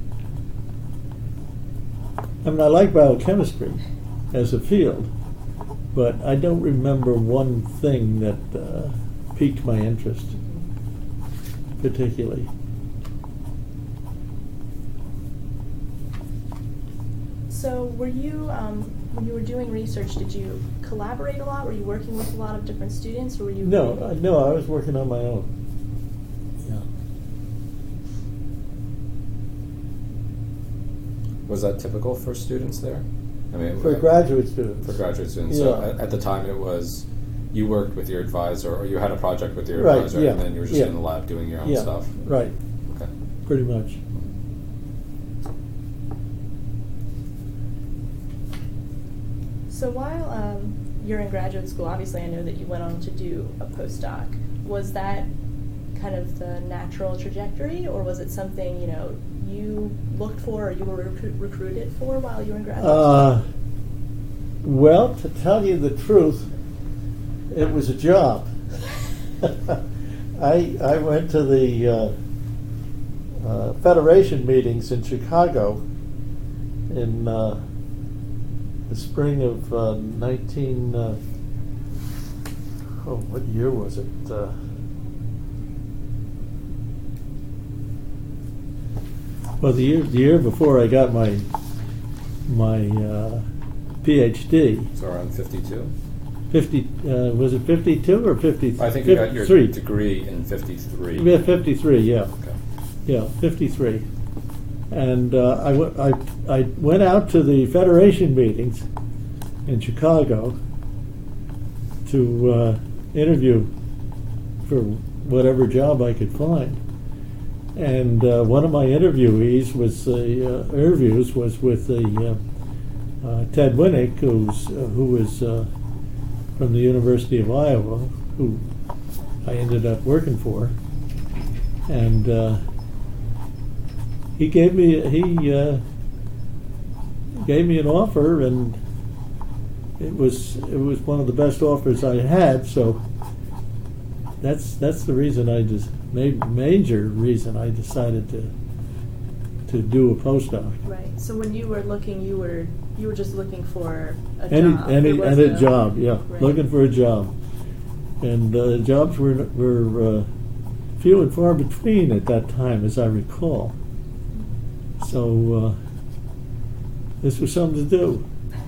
I mean, I like biochemistry as a field, but I don't remember one thing that piqued my interest particularly. So were you, when you were doing research, did you collaborate a lot? Were you working with a lot of different students, or were you? No, I was working on my own. Yeah. Was that typical for students there? I mean, For graduate students. For graduate students. Yeah. So at the time, it was you worked with your advisor, or you had a project with your Right, advisor, yeah, and then you were just yeah. in the lab doing your own Yeah, stuff. right. Okay. Pretty much. So while you're in graduate school, obviously I know that you went on to do a postdoc. Was that kind of the natural trajectory, or was it something you looked for, or you were recruited for while you were in graduate school? Well, to tell you the truth, it was a job. I went to the Federation meetings in Chicago in the spring of 19. What year was it? Well, the year before I got my PhD. So around 52? 50 was it 52 or 50? I think you got your 53. degree in 53. Yeah, 53. Yeah, Okay. yeah, 53. And I went out to the Federation meetings in Chicago to interview for whatever job I could find. And one of my interviews was with the Ted Winnick, who was from the University of Iowa, who I ended up working for, and he gave me an offer, and it was one of the best offers I had. So that's the reason major reason I decided to do a postdoc. Right. So when you were looking, you were just looking for a Any job. a job, yeah, Right. looking for a job, and jobs were few and far between at that time, as I recall. So this was something to do.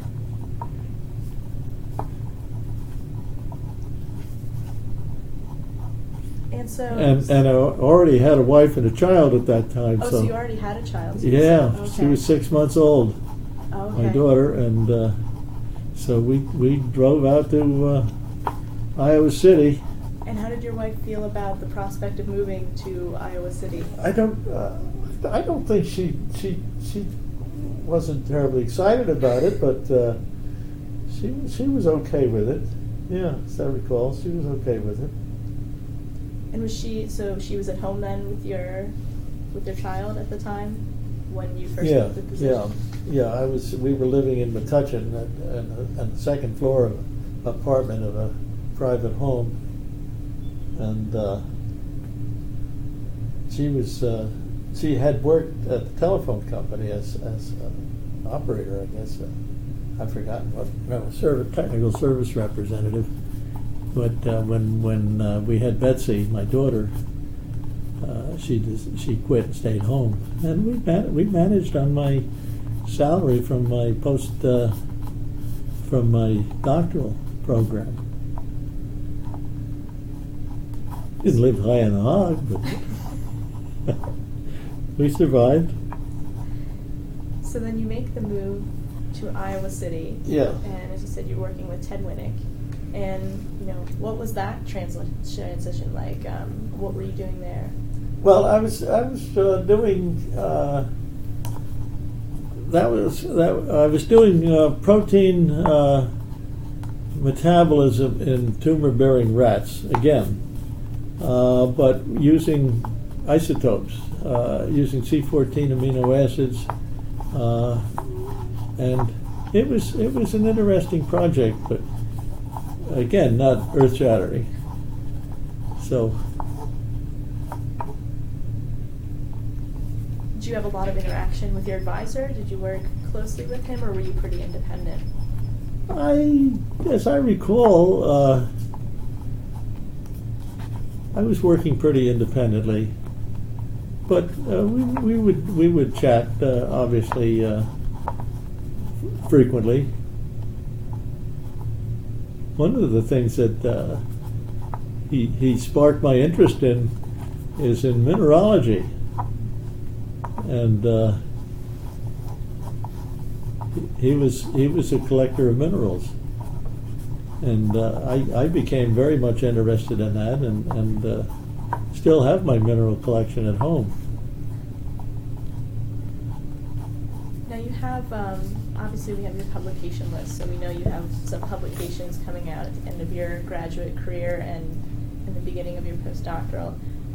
And so. And I already had a wife and a child at that time. Oh, so you already had a child. Yeah, Okay. she was 6 months old, Oh, my okay. daughter, and so we drove out to Iowa City. And how did your wife feel about the prospect of moving to Iowa City? I don't think she wasn't terribly excited about it, but she was okay with it. Yeah, as I recall, she was okay with it. And she was at home then with your child at the time when you first Yeah, took the position? yeah. We were living in Metuchen on the second floor of an apartment of a private home, and she had worked at the telephone company as an operator, I guess. I've forgotten what. No, technical service representative. But when we had Betsy, my daughter, she quit and stayed home, and we managed on my salary from my from my doctoral program. Didn't live high in the hog, but we survived. So then you make the move to Iowa City. Yeah. And as you said, you're working with Ted Winnick. And, what was that transition like? What were you doing there? Well, I was doing I was doing protein metabolism in tumor-bearing rats again, but using isotopes, using C14 amino acids, and it was an interesting project, but again, not earth-shattering. So. Did you have a lot of interaction with your advisor? Did you work closely with him, or were you pretty independent? As I recall, I was working pretty independently, but we would chat obviously frequently. One of the things that he sparked my interest in is in mineralogy, and he was a collector of minerals, and I became very much interested in that, and still have my mineral collection at home. Now you have, obviously we have your publication list, so we know you have some publications coming out at the end of your graduate career and in the beginning of your postdoctoral.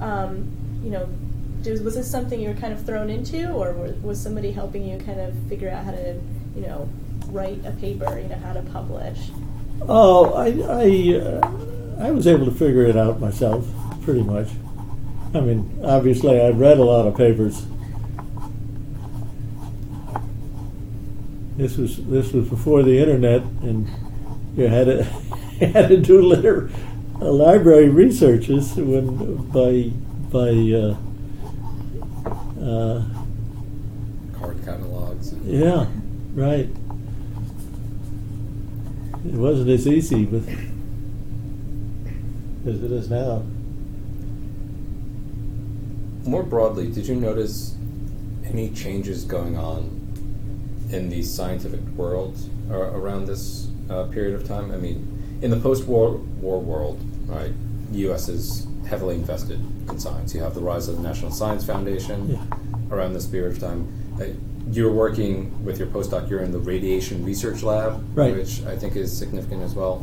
Was this something you were kind of thrown into, or was somebody helping you kind of figure out how to, write a paper, how to publish? Oh, I was able to figure it out myself pretty much. I mean, obviously, I read a lot of papers. This was before the internet, and you had to you had to do library researches by Card catalogs. yeah, right. It wasn't as easy as it is now. More broadly, did you notice any changes going on in the scientific world around this period of time? I mean, in the post-war world, right, the U.S. is heavily invested in science. You have the rise of the National Science Foundation around this period of time. You're working with your postdoc, you're in the Radiation Research Lab, right, which I think is significant as well.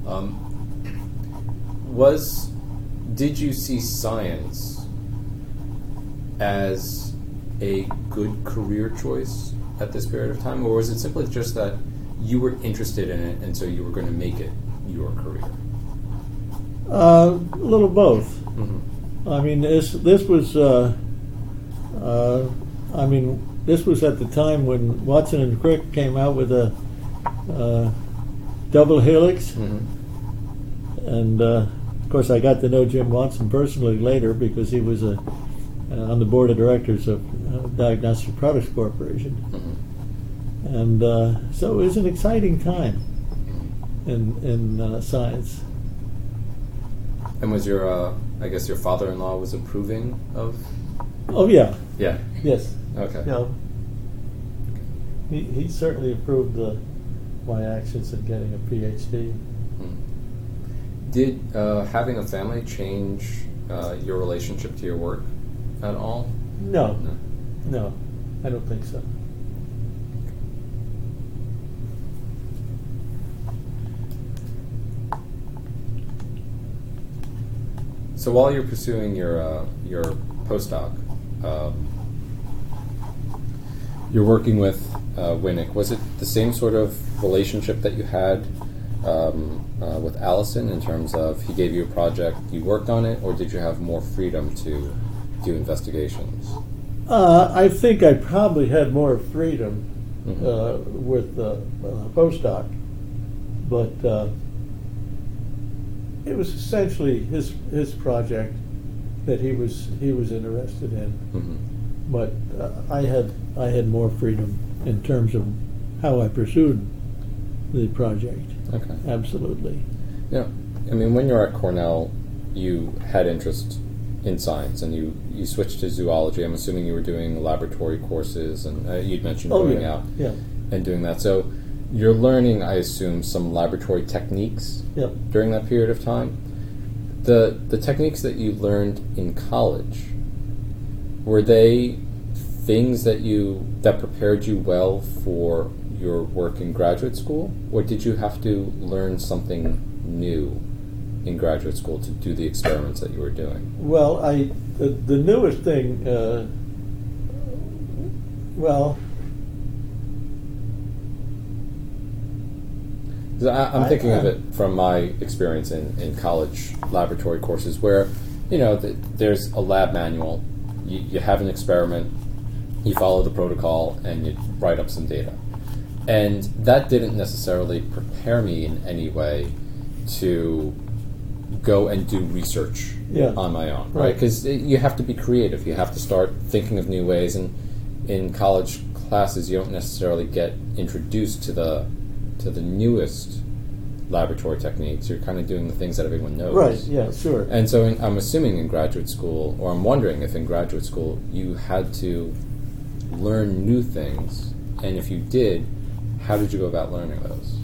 Did you see science as a good career choice at this period of time, or was it simply just that you were interested in it and so you were going to make it your career? A little both. Mm-hmm. I mean, this was this was at the time when Watson and Crick came out with a double helix, Mm-hmm. and of course I got to know Jim Watson personally later because he was on the board of directors of Diagnostic Products Corporation, Mm-hmm. and so it was an exciting time in science. And was your, I guess your father-in-law was approving of? Oh yeah, Yeah. yes. Okay. Yeah, he certainly approved my actions in getting a PhD. Did having a family change your relationship to your work at all? No, I don't think so. So while you're pursuing your postdoc, you're working with Winnick. Was it the same sort of relationship that you had with Allison in terms of he gave you a project, you worked on it, or did you have more freedom to do investigations? I think I probably had more freedom Mm-hmm. with postdoc, but it was essentially his project that he was interested in. Mm-hmm. But I had more freedom in terms of how I pursued the project. Okay. Absolutely. Yeah. I mean, when you're at Cornell, you had interest in science, and you switched to zoology. I'm assuming you were doing laboratory courses, and you'd mentioned going out and doing that. So you're learning, I assume, some laboratory techniques during that period of time. The techniques that you learned in college, were they things that prepared you well for your work in graduate school, or did you have to learn something new in graduate school to do the experiments that you were doing? Well, the newest thing, I'm thinking of it from my experience in college laboratory courses where, there's a lab manual, you have an experiment, you follow the protocol, and you write up some data. And that didn't necessarily prepare me in any way to go and do research on my own, right? Because you have to be creative. You have to start thinking of new ways. And in college classes, you don't necessarily get introduced to the newest laboratory techniques. You're kind of doing the things that everyone knows. Right, yeah, sure. And so I'm assuming in graduate school, or I'm wondering if in graduate school, you had to learn new things. And if you did, how did you go about learning those?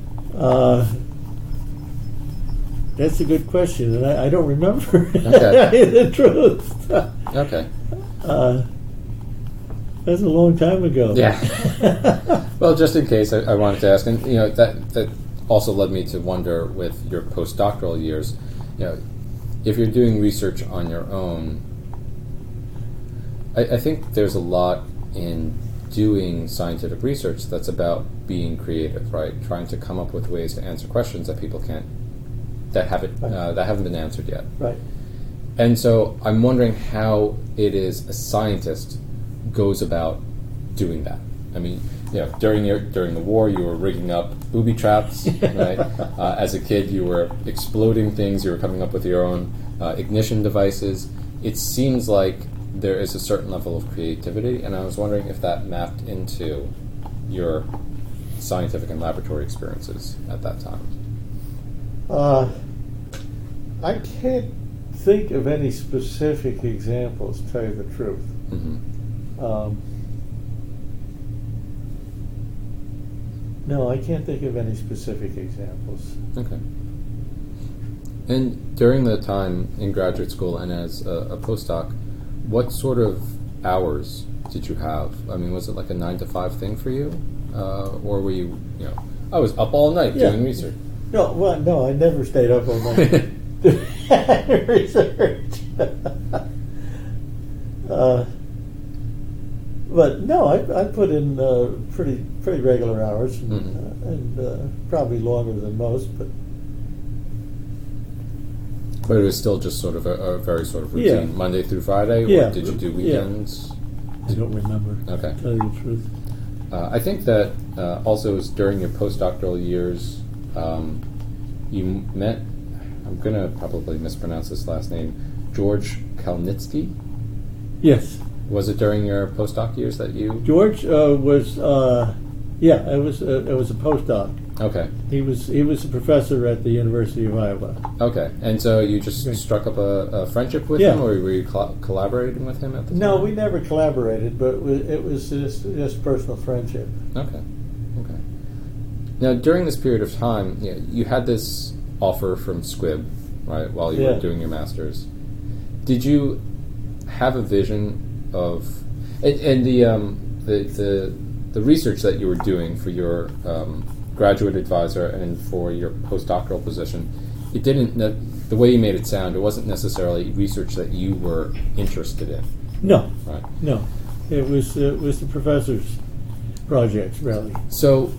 That's a good question, and I don't remember Okay. the truth. Okay. That's a long time ago. Yeah. Well, just in case, I wanted to ask, and that also led me to wonder with your postdoctoral years, if you're doing research on your own, I think there's a lot in doing scientific research that's about being creative, right? Trying to come up with ways to answer questions that people that haven't been answered yet. Right. And so I'm wondering how it is a scientist goes about doing that. I mean, during the war, you were rigging up booby traps, right? As a kid, you were exploding things. You were coming up with your own ignition devices. It seems like there is a certain level of creativity, and I was wondering if that mapped into your scientific and laboratory experiences at that time. I can't think of any specific examples, to tell you the truth. Mm-hmm. No, I can't think of any specific examples. Okay. And during the time in graduate school and as a postdoc, what sort of hours did you have? I mean, was it like a 9-to-5 thing for you? Or were you, I was up all night doing research? No, I never stayed up all night doing research. But no, I put in pretty regular hours, and probably longer than most. But it was still just sort of a very sort of routine, Monday through Friday. Or did you do weekends? I don't remember. Okay, to tell you the truth. I think that also was during your postdoctoral years, you met. I'm going to probably mispronounce this last name, George Kalnitsky. Yes. Was it during your postdoc years that you? George was, it was a postdoc. Okay. He was a professor at the University of Iowa. Okay, and so you just struck up a friendship with him, or were you collaborating with him at the time? No, we never collaborated, but it was just personal friendship. Okay. Now, during this period of time, you had this offer from Squibb, right, while you were doing your master's. Did you have a vision of and the research that you were doing for your graduate advisor and for your postdoctoral position? It didn't. The way you made it sound, it wasn't necessarily research that you were interested in. No, right? No, it was the professor's projects, really. So,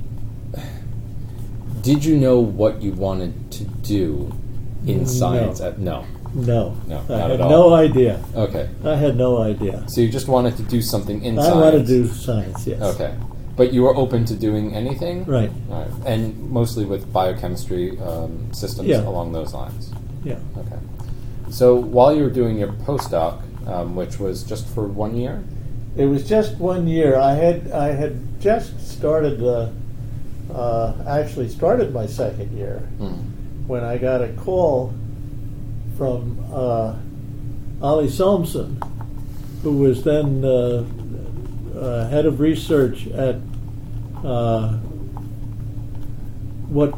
did you know what you wanted to do in science? No, not I had at all. no idea. Okay, I had no idea. so you just wanted to do something in science. I wanted to do science. Yes. Okay, but you were open to doing anything, right? Right, and mostly with biochemistry systems along those lines. Yeah. Okay. So while you were doing your postdoc, which was just for 1 year? It was just 1 year. I had just started actually started my second year when I got a call from Ollie Solmsen, who was then head of research at what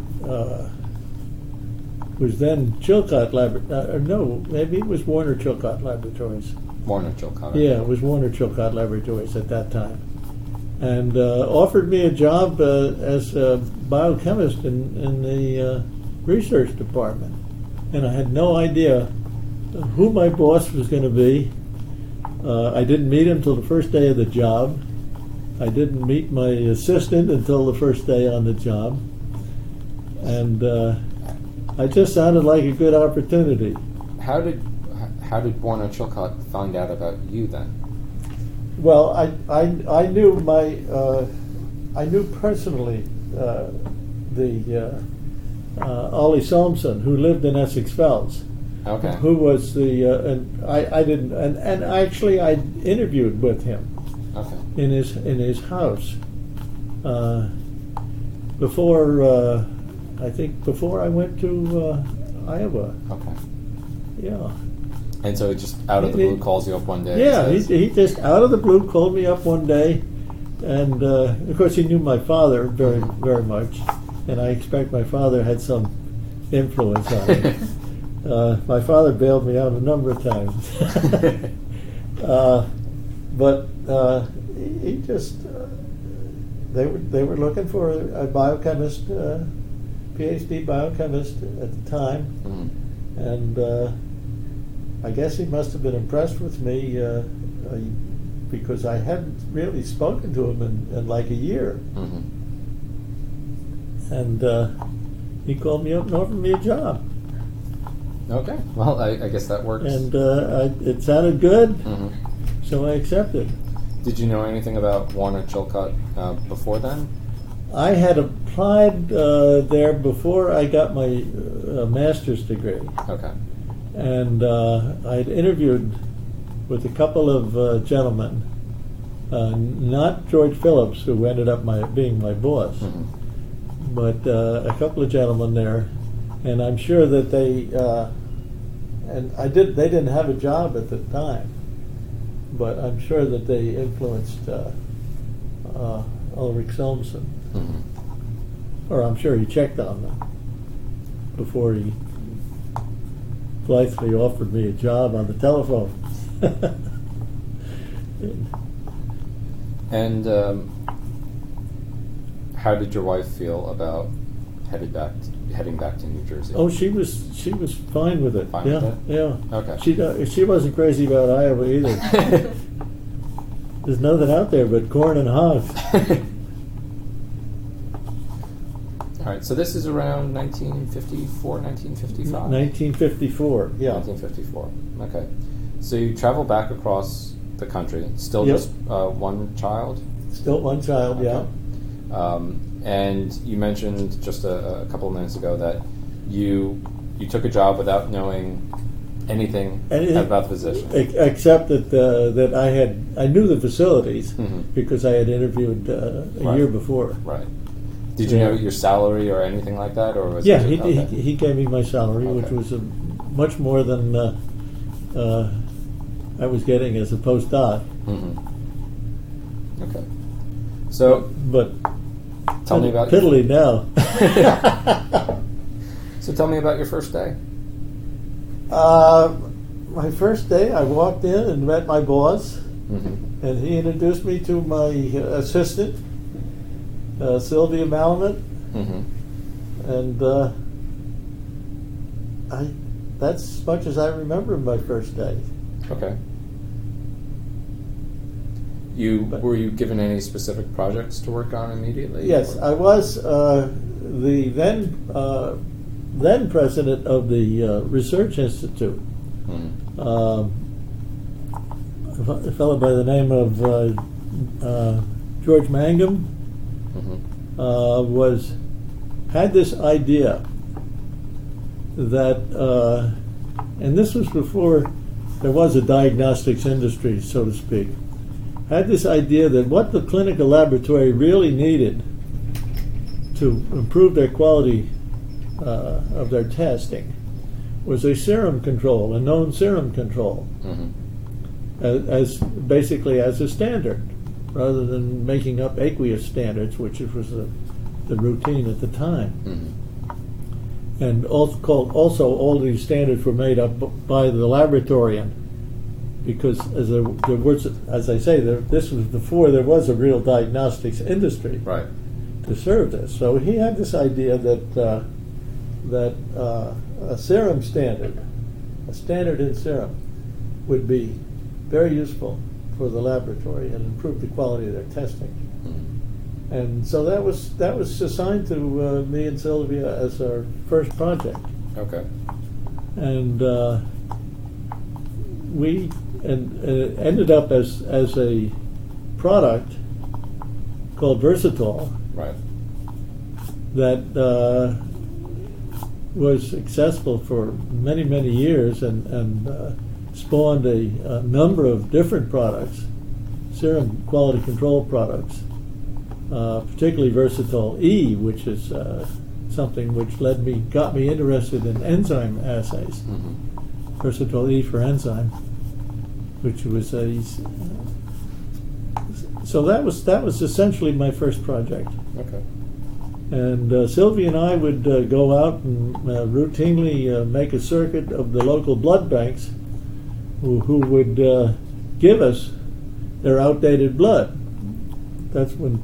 was then Chilcott Laboratories. Maybe it was Warner Chilcott Laboratories. Warner Chilcott. Yeah, it was Warner Chilcott Laboratories at that time, and offered me a job as a biochemist in the research department. And I had no idea who my boss was going to be. I didn't meet him until the first day of the job. I didn't meet my assistant until the first day on the job. And I just sounded like a good opportunity. How did Warner Chilcott find out about you then? Well, I knew I knew personally the Ollie Solmsen, who lived in Essex Fells. Okay. Who was and I didn't and actually I interviewed with him. Okay. In his house before I think before I went to Iowa. Okay. Yeah. And so he just out of the blue calls you up one day. Yeah, he just out of the blue called me up one day, and of course he knew my father very very much, and I expect my father had some influence on him. My father bailed me out a number of times, but he just they were looking for a biochemist, PhD biochemist at the time, and I guess he must have been impressed with me because I hadn't really spoken to him in like a year, and he called me up and offered me a job. Okay. Well, I guess that works. And it sounded good, Mhm. so I accepted. Did you know anything about Warner Chilcott before then? I had applied there before I got my master's degree, Okay. and I'd interviewed with a couple of gentlemen, not George Phillips, who ended up being my boss, Mhm. but a couple of gentlemen there, and I'm sure that they didn't have a job at the time, but I'm sure that they influenced Ulrich Selmsen. Mhm. Or I'm sure he checked on them before he blithely offered me a job on the telephone. And how did your wife feel about heading back to New Jersey? Oh, she was fine with it. Fine yeah, with it? yeah. Okay. She wasn't crazy about Iowa either. There's nothing out there but corn and hogs. All right, so this is around 1954, 1955? 1954. Yeah. 1954. Okay. So you travel back across the country, still Yep. just one child? Still one child. Okay. Yeah. And you mentioned just a couple of minutes ago that you took a job without knowing anything about the position. Except that I knew the facilities Mhm. because I had interviewed a Right. year before. Right. Did you know your salary or anything like that, or was Yeah, it he, just, okay. he gave me my salary, which Okay. was much more than I was getting as a postdoc. Mhm. Okay. So But tell me about piddly now. So tell me about your first day. My first day, I walked in and met my boss, Mm-hmm. and he introduced me to my assistant, Sylvia Malamet, Mm-hmm. and that's as much as I remember of my first day. Okay. Were you given any specific projects to work on immediately? Yes, or- I was the then president of the Research Institute. Mhm. A fellow by the name of George Mangum Mhm. had this idea that, and this was before there was a diagnostics industry, so to speak. Had this idea that what the clinical laboratory really needed to improve their quality of their testing was a serum control, a known serum control, Mhm. as basically as a standard, rather than making up aqueous standards, which was the routine at the time. Mhm. And also all these standards were made up by the laboratorian, because as I say, this was before there was a real diagnostics industry Right. to serve this. So he had this idea that a serum standard, a standard in serum, would be very useful for the laboratory and improve the quality of their testing. Mhm. And so that was assigned to me and Sylvia as our first project, Okay. and it ended up as a product called Versatol Right. that was successful for many, many years and spawned a number of different products, serum quality control products, particularly Versatol E, which is something which got me interested in enzyme assays. Mhm. Versatol E for enzyme, which was so that was essentially my first project. Okay. And Sylvia and I would go out and routinely make a circuit of the local blood banks, who would give us their outdated blood. That's when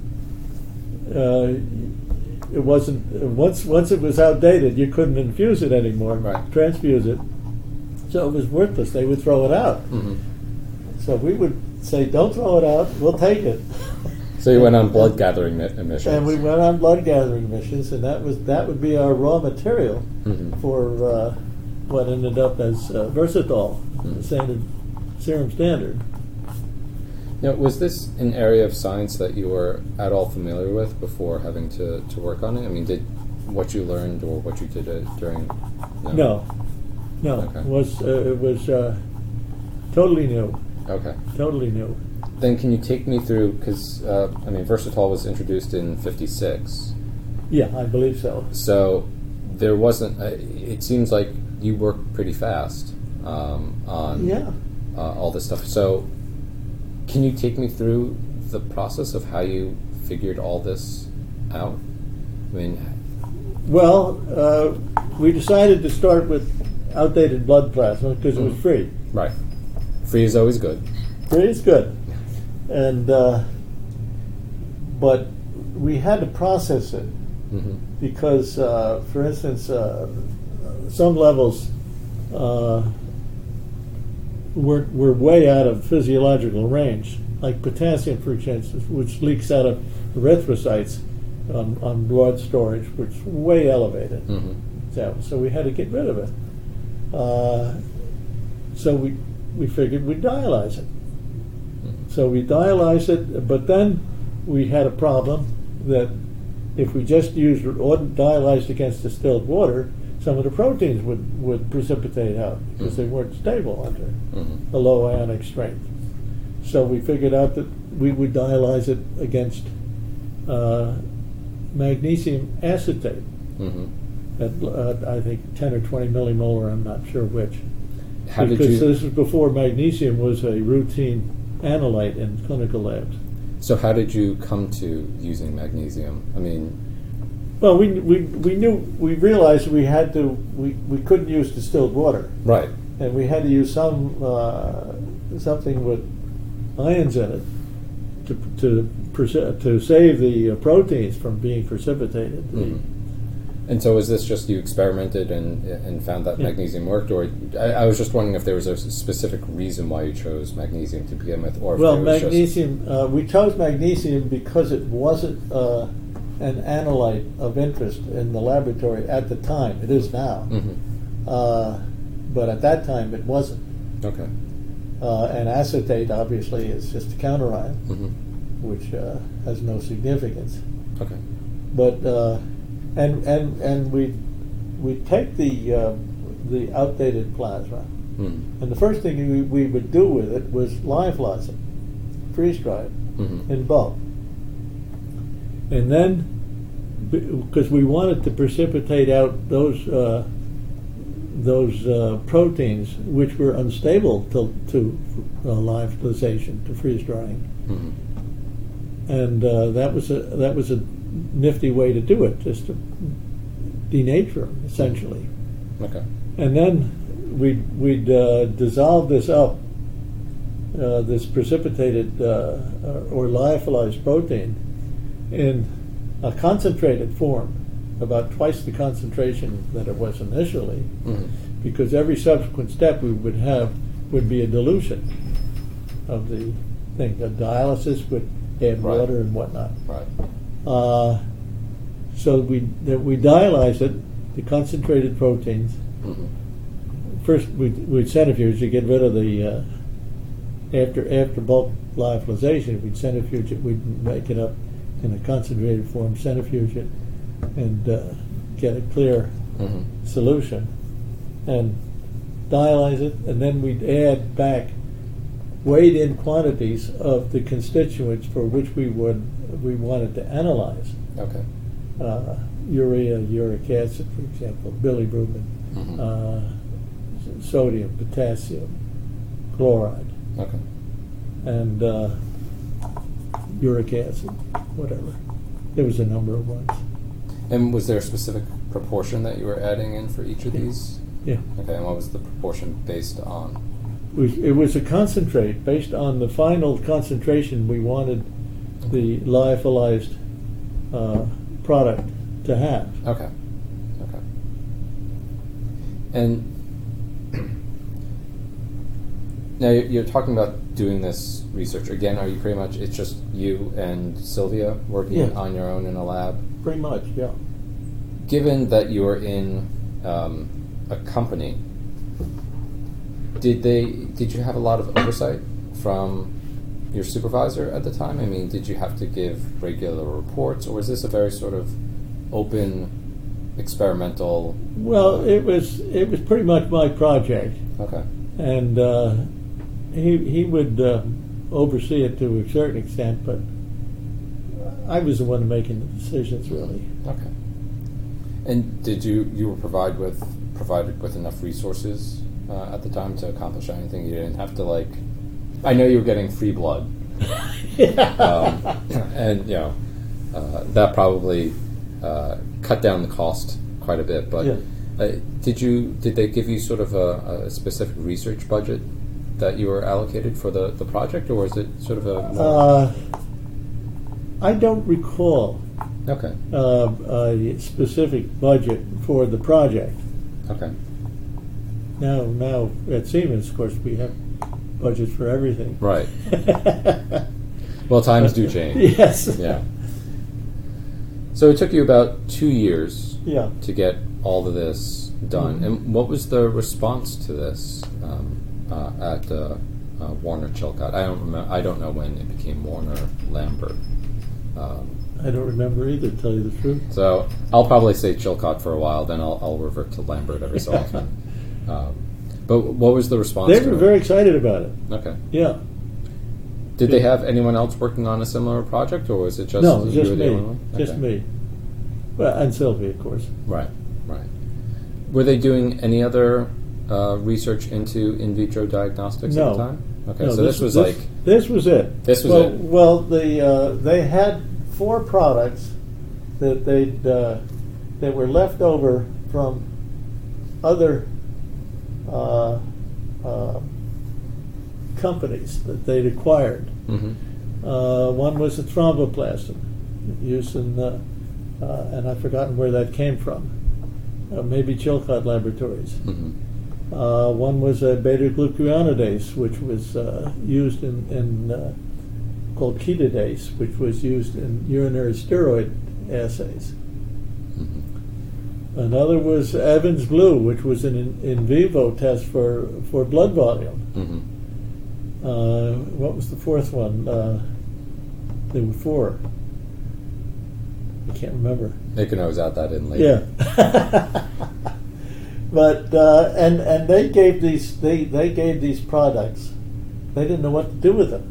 it wasn't once it was outdated, you couldn't infuse it anymore, Right. transfuse it. So it was worthless. They would throw it out. Mhm. So we would say, "Don't throw it out. We'll take it." So you went on blood gathering missions. And we went on blood gathering missions, and that would be our raw material Mhm. for what ended up as Versatol, the standard serum standard. Now, was this an area of science that you were at all familiar with before having to work on it? I mean, did what you learned or what you did during? No. Okay. It was totally new. Okay. Totally new. Then can you take me through, because, Versatol was introduced in 56. Yeah, I believe so. So there wasn't, it seems like you worked pretty fast on all this stuff. So can you take me through the process of how you figured all this out? I mean, well, we decided to start with outdated blood plasma because it was free. Right. Free is always good. Free is good. And but we had to process it because, for instance, some levels were way out of physiological range, like potassium, for instance, which leaks out of erythrocytes on blood storage, which is way elevated. So we had to get rid of it. So we figured we'd dialyze it. So we dialyzed it, but then we had a problem that if we just used dialyzed against distilled water, some of the proteins would precipitate out because they weren't stable under a low ionic strength. So we figured out that we would dialyze it against magnesium acetate at I think 10 or 20 millimolar, I'm not sure which. Because this was before magnesium was a routine analyte in clinical labs. So how did you come to using magnesium? I mean, well, we realized we had to we couldn't use distilled water, right, and we had to use something with ions in it to save the proteins from being precipitated. And so is this just you experimented and found that magnesium worked, or I was just wondering if there was a specific reason why you chose magnesium to begin with, or if well, it was magnesium. We chose magnesium because it wasn't an analyte of interest in the laboratory at the time. It is now, but at that time it wasn't. Okay. And acetate obviously is just a counterion, which has no significance. Okay. But and we take the outdated plasma, and the first thing we would do with it was lyophilize it, freeze dry it in bulk, and then because we wanted to precipitate out those proteins which were unstable to lyophilization, to freeze drying, and that was a nifty way to do it, just to denature them, essentially. Okay. And then we'd dissolve this up, this precipitated or lyophilized protein, in a concentrated form, about twice the concentration that it was initially, because every subsequent step we would have would be a dilution of the thing. A dialysis would add water and whatnot. Right. So we dialyze it, the concentrated proteins. First, we'd centrifuge to get rid of the after bulk lyophilization. We'd centrifuge it. We'd make it up in a concentrated form, centrifuge it, and get a clear solution, and dialyze it. And then we'd add back weighed-in quantities of the constituents for which we wanted to analyze. Okay. Urea, uric acid, for example, bilirubin, sodium, potassium, chloride, and uric acid, whatever. There was a number of ones. And was there a specific proportion that you were adding in for each of these? Yeah. Okay, and what was the proportion based on? It was a concentrate based on the final concentration we wanted the lyophilized product to have. Okay. Okay. And now you're talking about doing this research again. Are you pretty much? It's just you and Sylvia working on your own in a lab. Pretty much, yeah. Given that you are in a company Did you have a lot of oversight from your supervisor at the time? I mean, did you have to give regular reports, or was this a very sort of open, experimental? Well, it was pretty much my project, Okay. and he would oversee it to a certain extent, but I was the one making the decisions, really. Okay. And did you were provided with enough resources at the time to accomplish anything? You didn't have to, like, I know you were getting free blood, and that probably cut down the cost quite a bit. But Yeah. did they give you sort of a specific research budget that you were allocated for the project, or was it sort of a more I don't recall okay. a specific budget for the project. Okay. Now at Siemens, of course, we have budgets for everything. Right. Well, times do change. Yes. Yeah. So it took you about 2 years Yeah. to get all of this done. Mhm. And what was the response to this at Warner Chilcott? I don't know when it became Warner Lambert. I don't remember either, to tell you the truth. So I'll probably say Chilcott for a while, then I'll revert to Lambert every so often. But what was the response? They to were it? very excited about it. Okay. Yeah. Did they have anyone else working on a similar project, or was it just No, you just were the me. only one? Just Okay. me. Well, and Sylvia, of course. Right. Were they doing any other research into in vitro diagnostics at No. the time? Okay, No, so this was this was it. This was well, it. Well, they had 4 products that that were left over from other companies that they'd acquired. One was a thromboplastin, used in, and I've forgotten where that came from. Maybe Chilcott Laboratories. One was a beta-glucuronidase, which was used in called ketidase, which was used in urinary steroid assays. Another was Evans Blue, which was an in vivo test for blood volume. What was the 4th one? There were 4. I can't remember. They can always add that in later. Yeah. But and they gave these products. They didn't know what to do with them.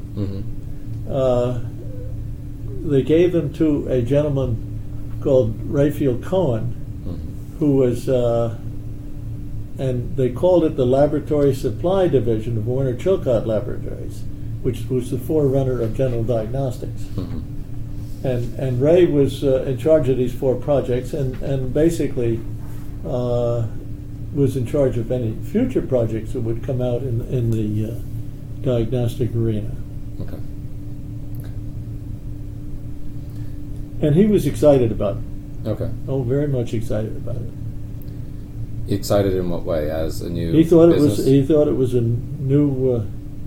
They gave them to a gentleman called Raphael Cohen, who was, and they called it the Laboratory Supply Division of Warner Chilcott Laboratories, which was the forerunner of General Diagnostics. And Ray was in charge of these 4 projects, and basically was in charge of any future projects that would come out in the diagnostic arena. Okay. And he was excited about it. Okay. Oh, very much excited about it. Excited in what way? As a new He thought business? it was a new.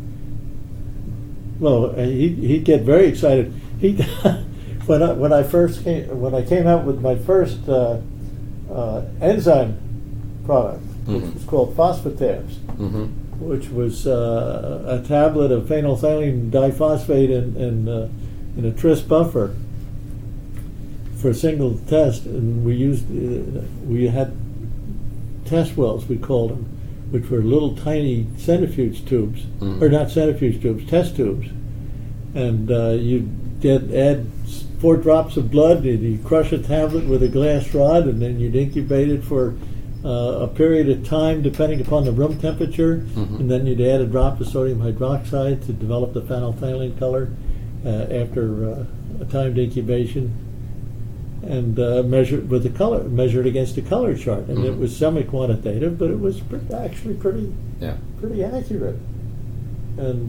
Well, he'd get very excited. He when I came out with my first enzyme product, which was called Phosphatabs, which was a tablet of phenolphthalein diphosphate in a tris buffer for a single test, and we had test wells, we called them, which were little tiny centrifuge tubes, or not centrifuge tubes, test tubes, and you add 4 drops of blood, and you crush a tablet with a glass rod, and then you'd incubate it for a period of time depending upon the room temperature, and then you'd add a drop of sodium hydroxide to develop the phenolphthalein color after a timed incubation, and measured against a color chart, and it was semi-quantitative, but it was actually pretty accurate. And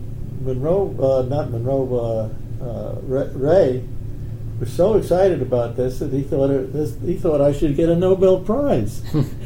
Ray was so excited about this that he thought I should get a Nobel Prize.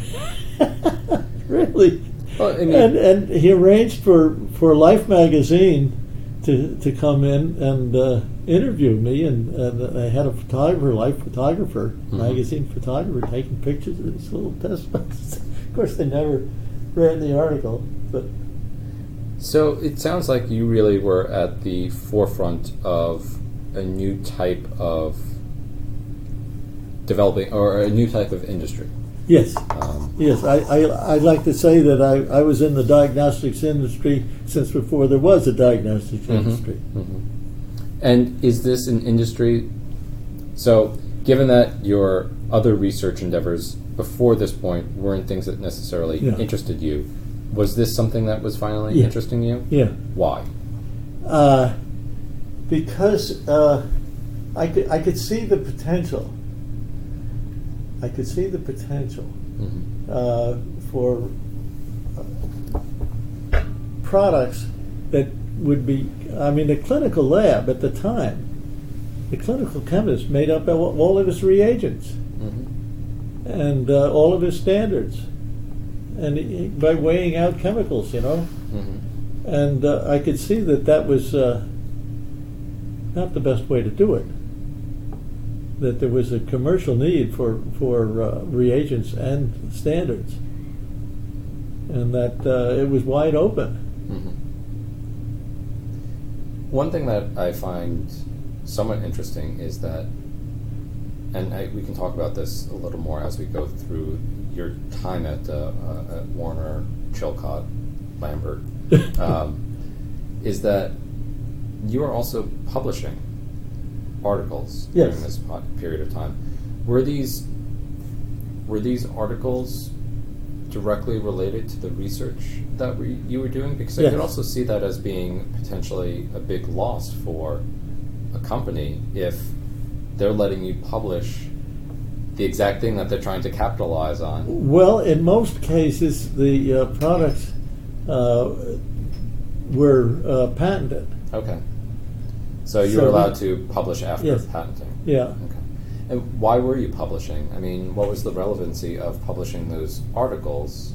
Really. Well, I mean, and he arranged for Life magazine to come in and interview me, and I had a Life photographer, magazine photographer, taking pictures of these little test boxes. Of course, they never read the article. But So it sounds like you really were at the forefront of a new type of developing, or a new type of industry. yes, Um, yes, I'd like to say that I was in the diagnostics industry since before there was a diagnostics industry. And is this an industry? So, given that your other research endeavors before this point weren't things that necessarily Yeah. interested you, was this something that was finally Yeah. interesting you? Yeah. Why? Because I could see the potential. I could see the potential for products that would be. I mean, the clinical lab at the time, the clinical chemist made up all of his reagents and all of his standards, and by weighing out chemicals, and I could see that was not the best way to do it. That there was a commercial need for reagents and standards, and that it was wide open. One thing that I find somewhat interesting is that, and we can talk about this a little more as we go through your time at Warner, Chilcott, Lambert, is that you are also publishing articles Yes. during this period of time. Were these articles directly related to the research that you were doing? Because I Yes. could also see that as being potentially a big loss for a company if they're letting you publish the exact thing that they're trying to capitalize on. Well, in most cases, the products were patented. Okay. So you So were allowed to publish after Yes. patenting. Yeah. Okay. And why were you publishing? I mean, what was the relevancy of publishing those articles?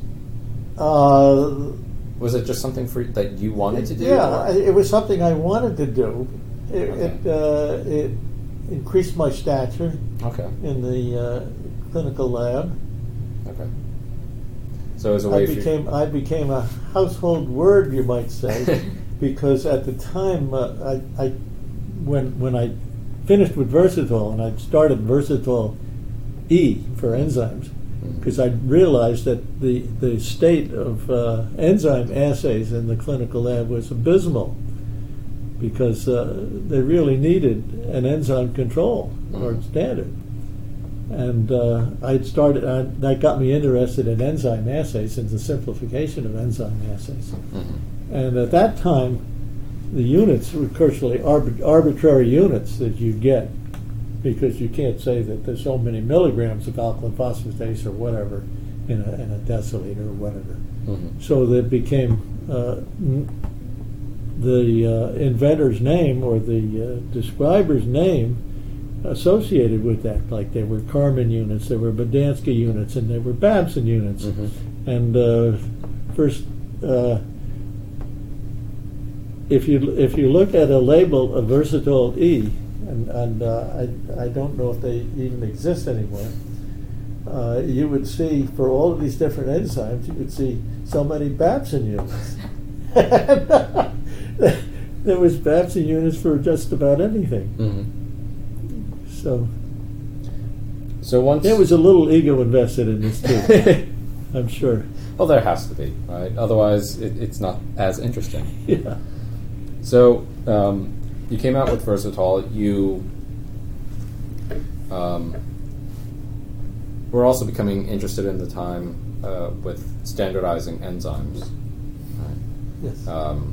Was it just something that you wanted to do? Yeah, or- it was something I wanted to do. Okay. It increased my stature Okay. in the clinical lab. Okay. So it was a way for you. I became a household word, you might say, because at the time, when I finished with Versatile and I started Versatile E for enzymes, because I realized that the state of enzyme assays in the clinical lab was abysmal, because they really needed an enzyme control or standard. And that got me interested in enzyme assays and the simplification of enzyme assays. And at that time, the units were virtually arbitrary units that you get, because you can't say that there's so many milligrams of alkaline phosphatase or whatever in a deciliter or whatever. So that became the inventor's name or the describer's name associated with that. Like there were Karman units, there were Bodansky units, and there were Babson units. And first, if you look at a label of Versatile E, and I don't know if they even exist anymore, you would see for all of these different enzymes, you would see so many Babson units. There was Babson units for just about anything. So once There was a little ego invested in this too, I'm sure. well, there has to be, right? Otherwise, it's not as interesting. Yeah. So you came out with Versatile. You were also becoming interested in the time with standardizing enzymes. Right? Yes.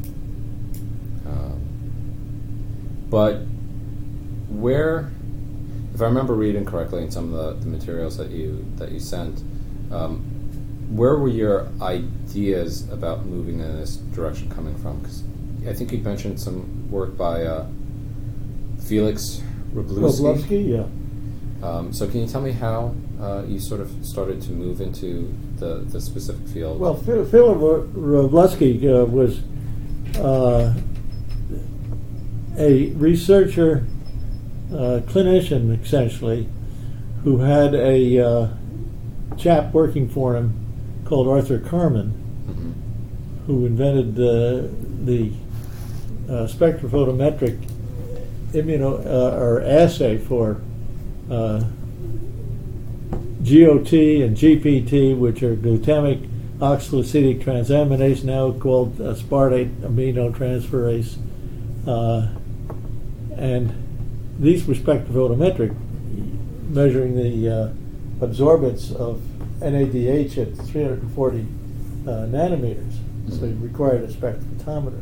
But where, if I remember reading correctly in some of the materials that you sent, where were your ideas about moving in this direction coming from? Because I think you mentioned some work by Felix Wroblewski. Yeah. So can you tell me how you sort of started to move into the specific field? Well, Philip Wroblewski was a researcher, clinician essentially, who had a chap working for him called Arthur Karman, who invented the spectrophotometric or assay for GOT and GPT, which are glutamic oxaloacetic transaminase, now called aspartate aminotransferase, and these were spectrophotometric, measuring the absorbance of NADH at 340 nanometers. So you required a spectrophotometer.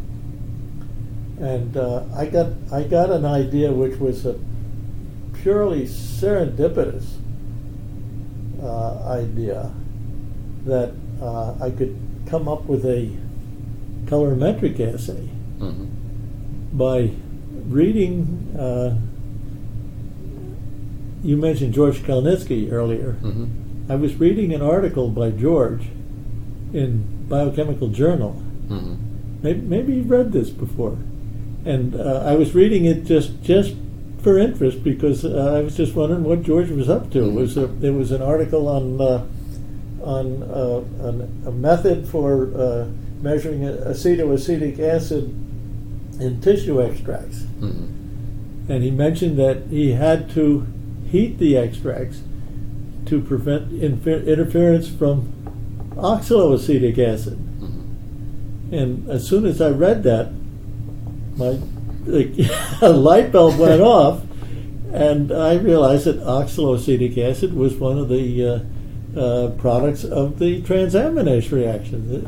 And I got an idea which was a purely serendipitous idea that I could come up with a colorimetric assay by reading. You mentioned George Kalnitsky earlier. I was reading an article by George in Biochemical Journal. Maybe you've read this before. And I was reading it just for interest because I was just wondering what George was up to. There was an article on a method for measuring acetoacetic acid in tissue extracts. And he mentioned that he had to heat the extracts to prevent interference from oxaloacetic acid. And as soon as I read that, a light bulb went off, and I realized that oxaloacetic acid was one of the products of the transaminase reaction,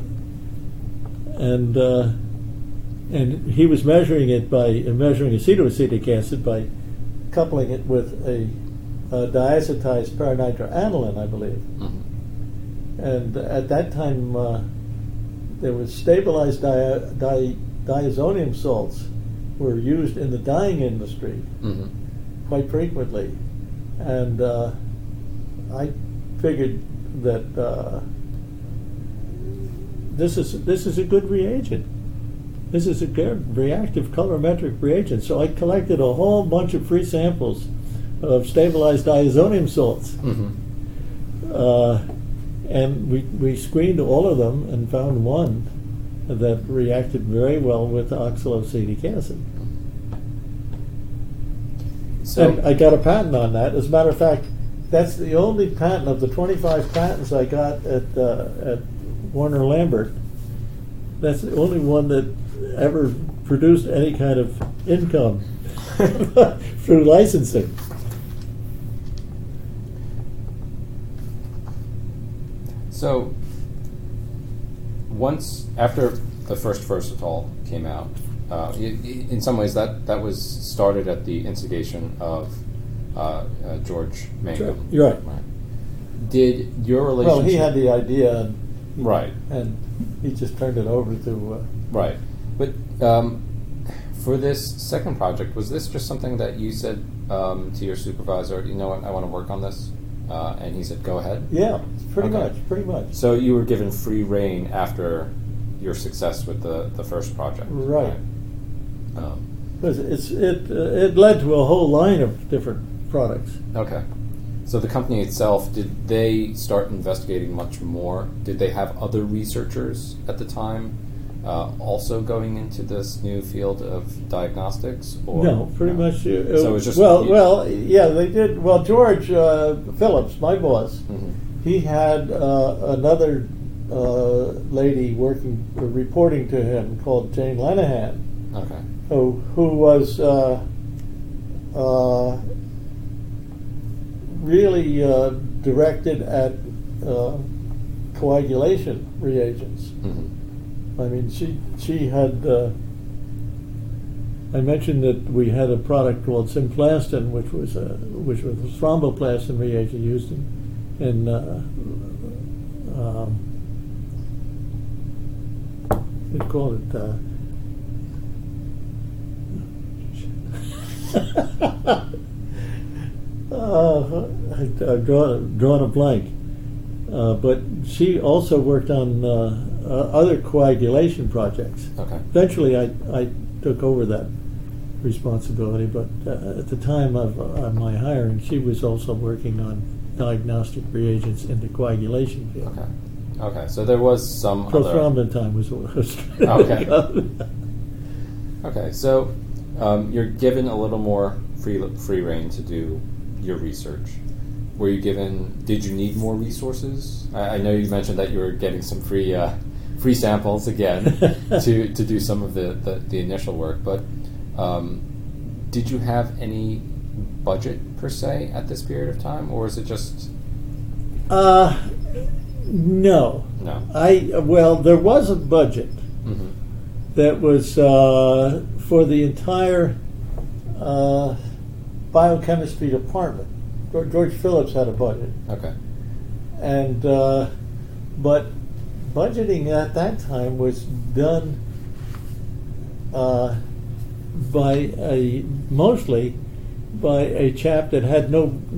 and he was measuring it by measuring acetoacetic acid by coupling it with a diacetized paranitroaniline, I believe. And at that time, there was stabilized diazonium salts were used in the dyeing industry quite frequently, and I figured that this is a good reagent. This is a good reactive colorimetric reagent. So I collected a whole bunch of free samples of stabilized diazonium salts, and we screened all of them and found one that reacted very well with oxaloacetic acid. So and I got a patent on that. As a matter of fact, that's the only patent of the 25 patents I got at Warner Lambert. That's the only one that ever produced any kind of income through licensing. So, once after the first Versatile came out, in some ways that was started at the instigation of George Mangum. You're right. Did your relationship? Well, he had the idea, right, and he just turned it over to. Right, but for this second project, was this just something that you said to your supervisor? You know what? I want to work on this. And he said, "Go ahead." Yeah, pretty much. So you were given free rein after your success with the first project, right? Because it led to a whole line of different products. Okay. So the company itself, did they start investigating much more? Did they have other researchers at the time also going into this new field of diagnostics? Or no, pretty much. So it was just yeah, they did. Well, George Phillips, my boss, he had another lady reporting to him called Jane Lenahan. Okay. Who was really directed at coagulation reagents. I mean, she had. I mentioned that we had a product called Simplastin, which was a thromboplastin reagent used in they call it. I've drawn a blank. But she also worked on other coagulation projects. Okay. Eventually, I took over that responsibility, but at the time of my hiring, she was also working on diagnostic reagents in the coagulation field. Okay. Okay, so there was some other... Prothrombin time was what I was Okay. Okay, so you're given a little more free reign to do your research. Were you given? Did you need more resources? I know you mentioned that you were getting some free samples again to do some of the initial work, but did you have any budget per se at this period of time, or is it just? No. No. Well, there was a budget Mm-hmm. that was for the entire biochemistry department. George Phillips had a budget, Okay. and but budgeting at that time was done mostly by a chap that had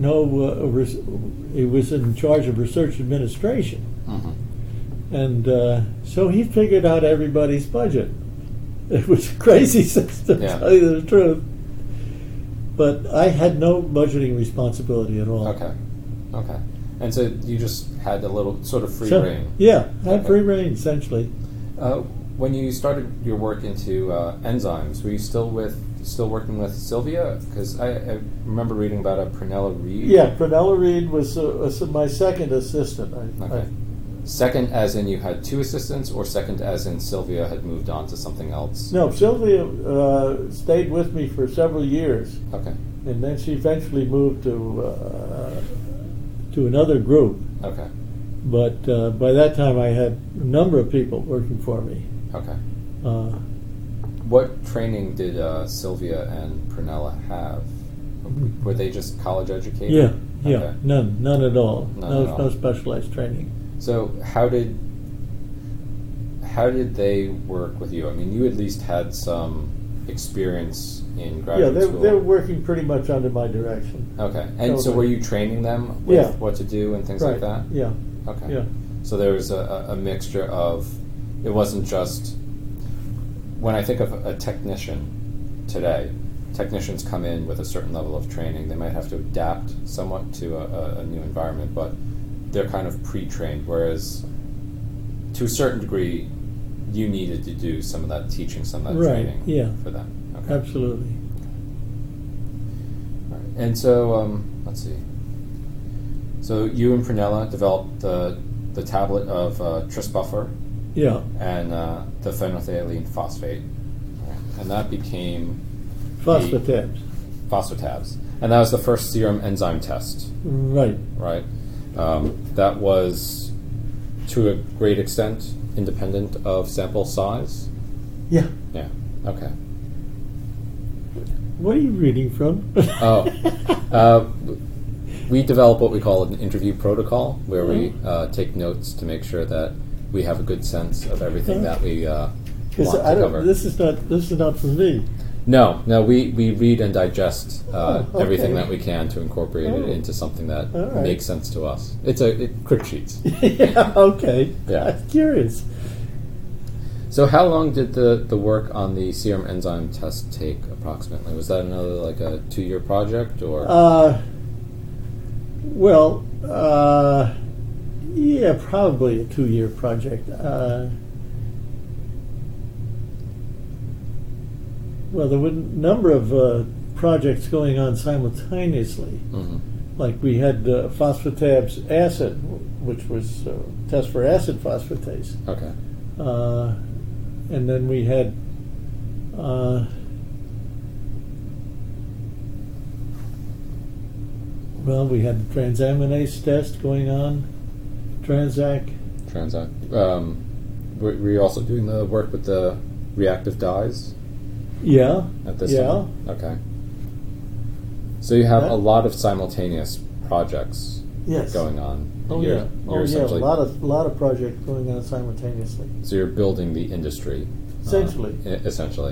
he was in charge of research administration, Mm-hmm. and so he figured out everybody's budget. It was a crazy system, Yeah. to tell you the truth. But I had no budgeting responsibility at all. Okay. Okay. And so you just had a little sort of free So, reign. yeah, I had Okay. free reign, essentially. When you started your work into enzymes, were you still working with Sylvia? Because I remember reading about a Prunella Reed. Yeah, Prunella Reed was my second assistant. Okay. Second, as in you had two assistants, or second, as in Sylvia had moved on to something else? No, Sylvia stayed with me for several years, Okay. and then she eventually moved to another group. Okay. But by that time, I had a number of people working for me. Okay. Uh, What training did Sylvia and Prunella have? Were they just college educated? yeah, Okay. none at all. None at all. No specialized training. So how did they work with you? I mean, you at least had some experience in graduate Yeah, school. they're working pretty much under my direction. Okay, and so Totally. were you training them with Yeah. what to do and things like that? Yeah, Okay. yeah. So there was a mixture of, it wasn't just, when I think of a technician today, technicians come in with a certain level of training. They might have to adapt somewhat to a new environment, but they're kind of pre-trained, whereas to a certain degree, you needed to do some of that teaching, some of that Right, training yeah. for them. Okay. Absolutely. All right. And so, let's see. So you and Prunella developed the tablet of trisbuffer Yeah. and the phenolphthalein phosphate, and that became Phosphatabs. phosphatabs, and that was the first serum enzyme test, Right. right? That was, to a great extent, independent of sample size. Yeah. Yeah. Okay. What are you reading from? We develop what we call an interview protocol, where we take notes to make sure that we have a good sense of everything that we want to cover. This is not for me. No, we read and digest Okay. everything that we can to incorporate it into something that All right. makes sense to us. It's quick sheets. Yeah. Okay. Yeah. I'm curious. So how long did the work on the serum enzyme test take approximately? Was that another like a 2-year project or? Yeah, probably a 2-year project. Well, there were a number of projects going on simultaneously. Mhm. Like we had phosphatabs acid, which was test for acid phosphatase. Okay. And then we had we had the transaminase test going on, Transac. Transact. Were you also doing the work with the reactive dyes Yeah. at this Yeah. time? Okay. So you have Yeah. a lot of simultaneous projects Yes. going on. Oh You're- yeah. you're A essentially- lot of projects going on simultaneously. So you're building the industry. Essentially. Essentially.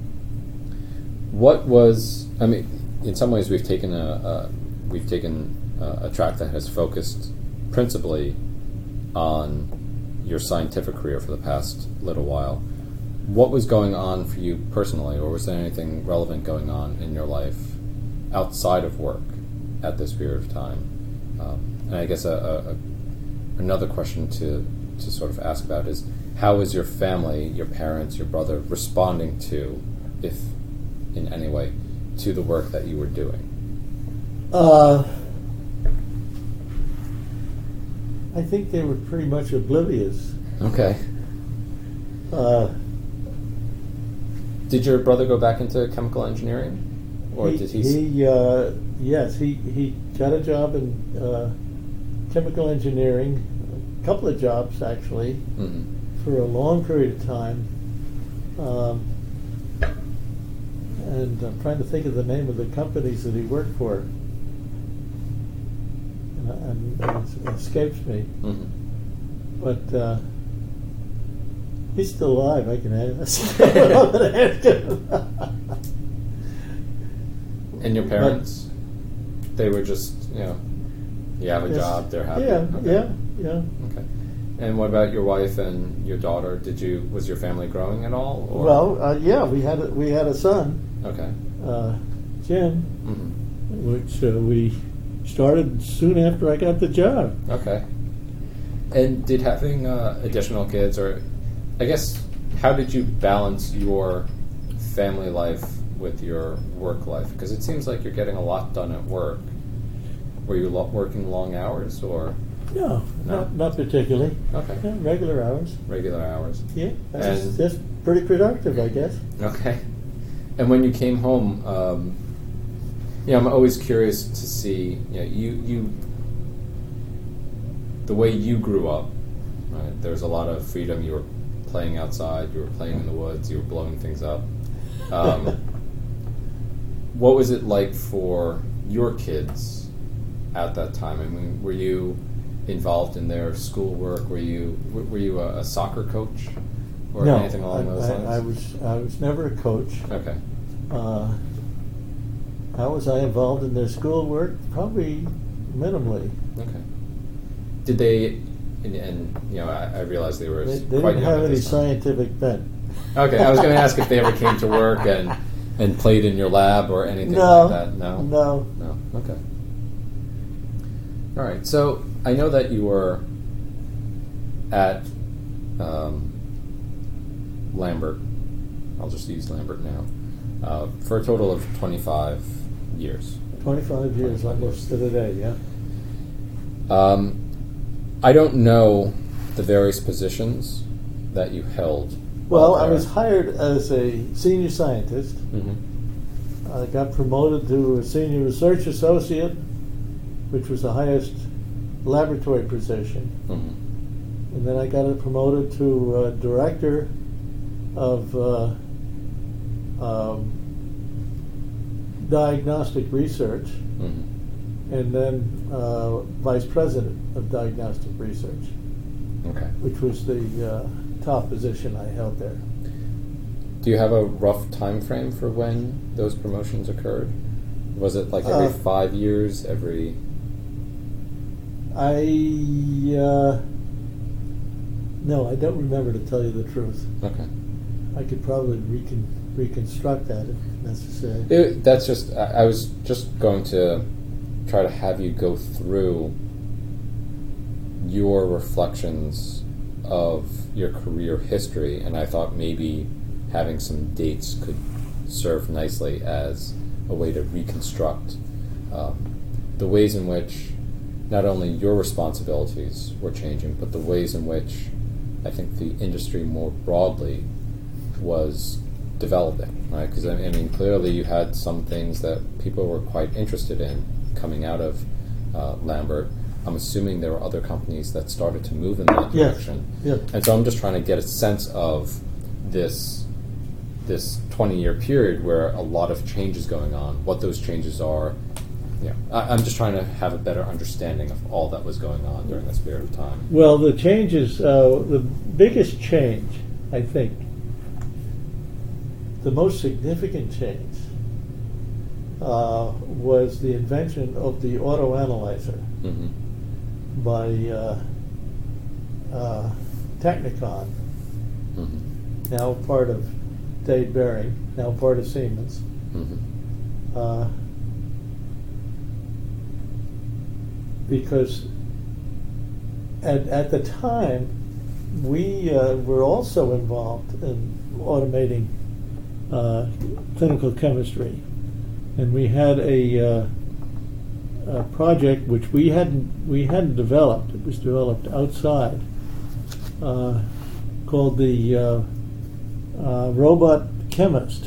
What was? I mean, in some ways, we've taken a track that has focused principally on your scientific career for the past little while. What was going on for you personally, or was there anything relevant going on in your life outside of work at this period of time? And I guess another question to to sort of ask about is, how is your family, your parents, your brother, responding to, if in any way, to the work that you were doing? I think they were pretty much oblivious. Okay. Did your brother go back into chemical engineering, or did he? Yes, he got a job in chemical engineering, a couple of jobs actually, for a long period of time. And I'm trying to think of the name of the companies that he worked for, and it escapes me. But he's still alive. I can ask. And your parents? They were just, you have a job, they're happy. Yeah, Okay. yeah. Okay. And what about your wife and your daughter? Was your family growing at all? Or? Well, yeah, we had a son, Okay. Jim, which we started soon after I got the job. Okay. And did having additional kids, or I guess, how did you balance your family life with your work life? Because it seems like you're getting a lot done at work. Were you working long hours, or? No, not particularly. Okay. Yeah, regular hours. Regular hours. Yeah, that's pretty productive, I guess. Okay. And when you came home, I'm always curious to see, you the way you grew up. Right? There was a lot of freedom. You were playing outside. You were playing in the woods. You were blowing things up. What was it like for your kids at that time? I mean, were you involved in their schoolwork? Were you a soccer coach or anything along those lines? I was never a coach. Okay. How was I involved in their schoolwork? Probably minimally. Okay. Did they? And I realized they were They quite didn't young have at any this time. scientific bent. Okay, I was going to ask if they ever came to work and played in your lab or anything No, like that. No. No. Okay. All right. So I know that you were at Lambert. I'll just use Lambert now for a total of 25 years. 25 years, almost to the day. Yeah. I don't know the various positions that you held. Well, I was hired as a senior scientist. I got promoted to a senior research associate, which was the highest laboratory position. And then I got promoted to director of diagnostic research, and then vice president of diagnostic research, which was the top position I held there. Do you have a rough time frame for when those promotions occurred? Was it like every 5 years, every... No, I don't remember, to tell you the truth. Okay. I could probably reconstruct that if necessary. That's just... I was just going to try to have you go through your reflections of your career history, and I thought maybe having some dates could serve nicely as a way to reconstruct the ways in which not only your responsibilities were changing, but the ways in which I think the industry more broadly was developing, right? Because I mean, clearly you had some things that people were quite interested in coming out of Lambert. I'm assuming there were other companies that started to move in that direction. Yes. And so I'm just trying to get a sense of this 20-year period where a lot of change is going on, what those changes are. I'm just trying to have a better understanding of all that was going on during this period of time. Well, the changes, the biggest change, I think, the most significant change was the invention of the autoanalyzer by Technicon, now part of Dade Behring, now part of Siemens. Because at the time, we were also involved in automating clinical chemistry, and we had a project which we hadn't developed. It was developed outside, called the Robot Chemist,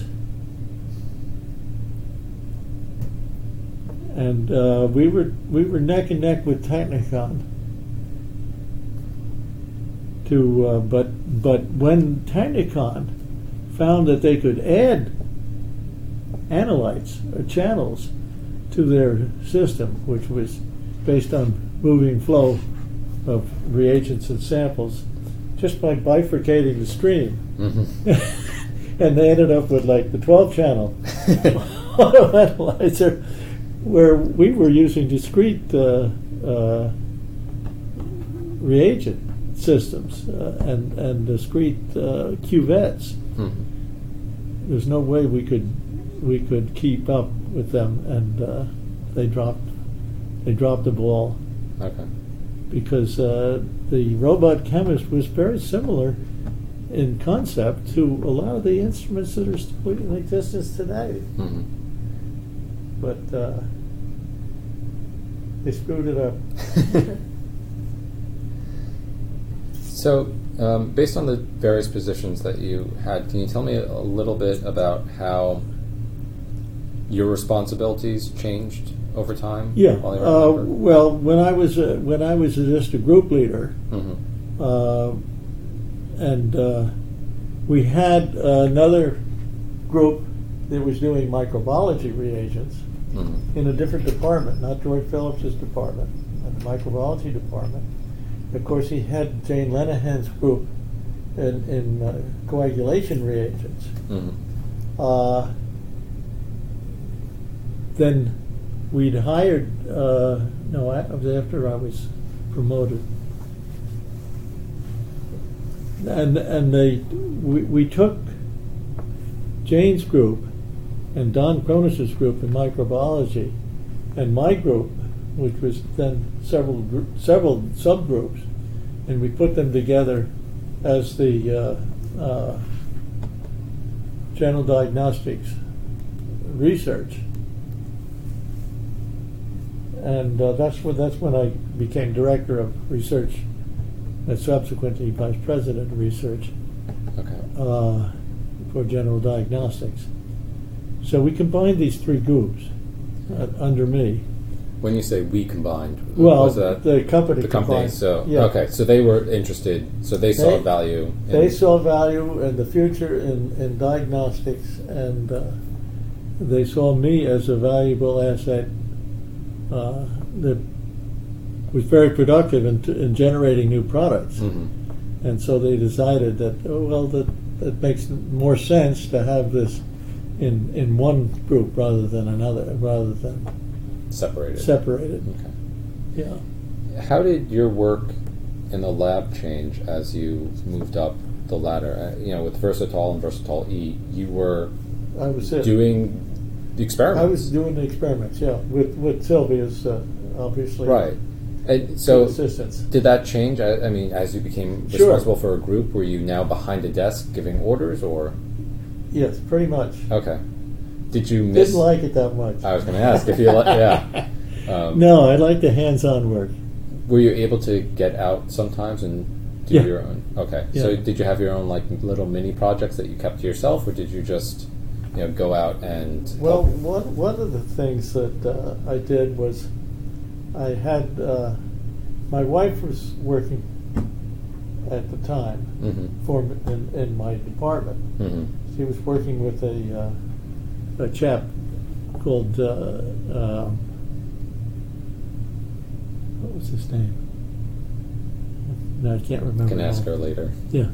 and we were neck and neck with Technicon. But when Technicon found that they could add analytes or channels to their system, which was based on moving flow of reagents and samples, just by bifurcating the stream. Mm-hmm. And they ended up with like the 12-channel autoanalyzer, where we were using discrete reagent systems and discrete cuvettes. Mm-hmm. There's no way we could keep up with them, and they dropped the ball. Okay. Because the Robot Chemist was very similar in concept to a lot of the instruments that are still in existence today. Mm-hmm. But they screwed it up. So, based on the various positions that you had, can you tell me a little bit about how your responsibilities changed over time? Yeah. while you were a member? Well, when I was just a group leader, Mm-hmm. and we had another group that was doing microbiology reagents Mm-hmm. in a different department, not George Phillips's department, and the microbiology department. Of course, he had Jane Lenahan's group in coagulation reagents. Mm-hmm. Then we'd hired. It was after I was promoted, and we took Jane's group and Don Cronus's group in microbiology, and my group, which was then several subgroups, and we put them together as the general diagnostics research, and that's when I became director of research, and subsequently vice president of research Okay. for general diagnostics. So we combined these three groups under me. When you say we combined, Well, was that the company the company? combined. So Yeah. okay, so they were interested. So they saw They- value. They saw value in the future in diagnostics, and they saw me as a valuable asset that was very productive in generating new products. Mm-hmm. And so they decided that, that makes more sense to have this in one group rather than another, rather than Separated. separated. Okay. Yeah. How did your work in the lab change as you moved up the ladder? With Versatol and Versatol E, you were I was doing the experiments. I was doing the experiments, yeah, with Sylvia's obviously right. And so, assistance. did that change? I mean, as you became Sure. responsible for a group, were you now behind a desk giving orders, or Yes, pretty much. okay? Did you miss? Didn't like it that much. I was going to ask if you yeah. No, I like the hands-on work. Were you able to get out sometimes and do Yeah. your own? Okay. Yeah. So did you have your own like little mini projects that you kept to yourself, or did you just go out and Well, help? one of the things that I did was I had my wife was working at the time Mm-hmm. in my department. Mm-hmm. She was working with a chap called what was his name? No, I can't remember. Can ask now. her later. Yeah.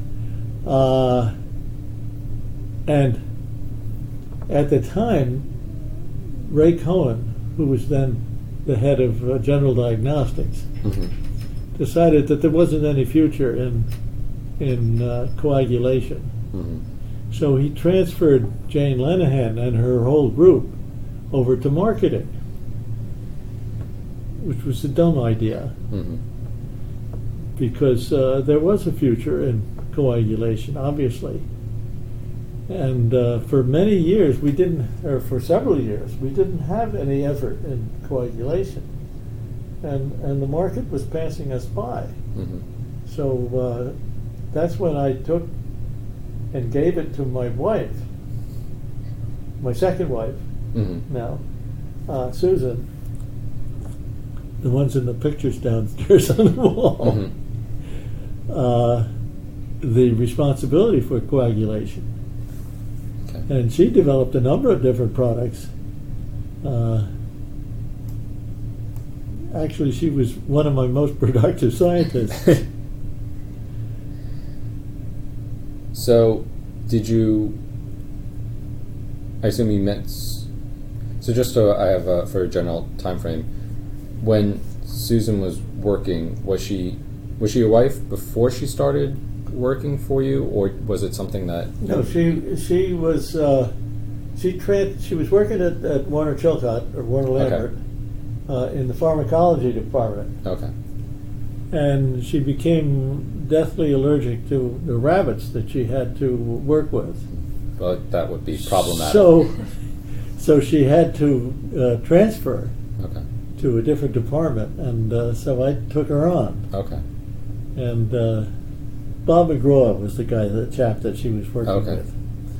And at the time, Ray Cohen, who was then the head of General Diagnostics, Mm-hmm. decided that there wasn't any future in coagulation. Mm-hmm. So he transferred Jane Lenahan and her whole group over to marketing, which was a dumb idea. Mm-hmm. because there was a future in coagulation, obviously. And for many years, for several years, we didn't have any effort in coagulation. And the market was passing us by. Mm-hmm. So that's when I took and gave it to my wife, my second wife Mm-hmm. now, Susan, the ones in the pictures downstairs on the wall, the responsibility for coagulation. Okay. And she developed a number of different products. Actually, she was one of my most productive scientists. So, did you? I assume you met. So, just so I have for a general time frame, when Susan was working, was she your wife before she started working for you, or was it something that? No, she was she was working at Warner Chilcott or Warner Lambert in the pharmacology department. Okay. And she became deathly allergic to the rabbits that she had to work with. Well, that would be problematic. So she had to transfer Okay. to a different department, and so I took her on. Okay. And Bob McGraw was the chap that she was working Okay. with.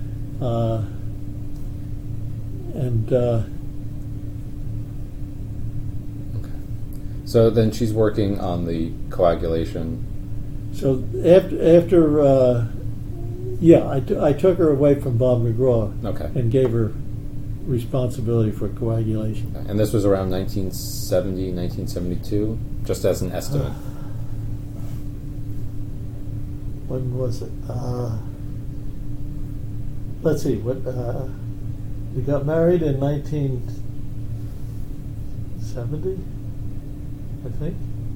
So then she's working on the coagulation. So after I took her away from Bob McGraw Okay. and gave her responsibility for coagulation. And this was around 1970, 1972, just as an estimate. When was it? Let's see. We got married in 1970, I think.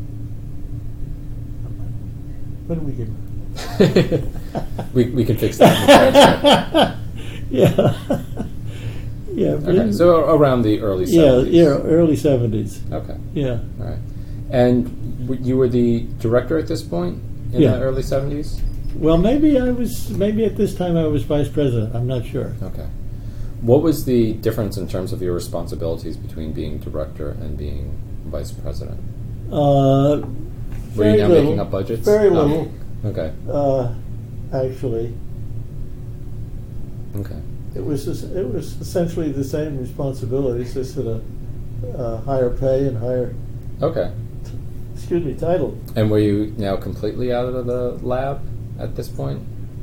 When did we get married? we can fix that. Yeah. Yeah. Okay, so around the early 70s. Yeah, early 70s. Okay, Yeah. all right. And you were the director at this point in Yeah. the early 70s? Well, maybe at this time I was vice president. I'm not sure. Okay. What was the difference in terms of your responsibilities between being director and being vice president? Were Were you now making up budgets? Very No. little, Okay. actually. Okay. It was essentially the same responsibilities, just at a higher pay and higher, Okay. title. And were you now completely out of the lab at this point?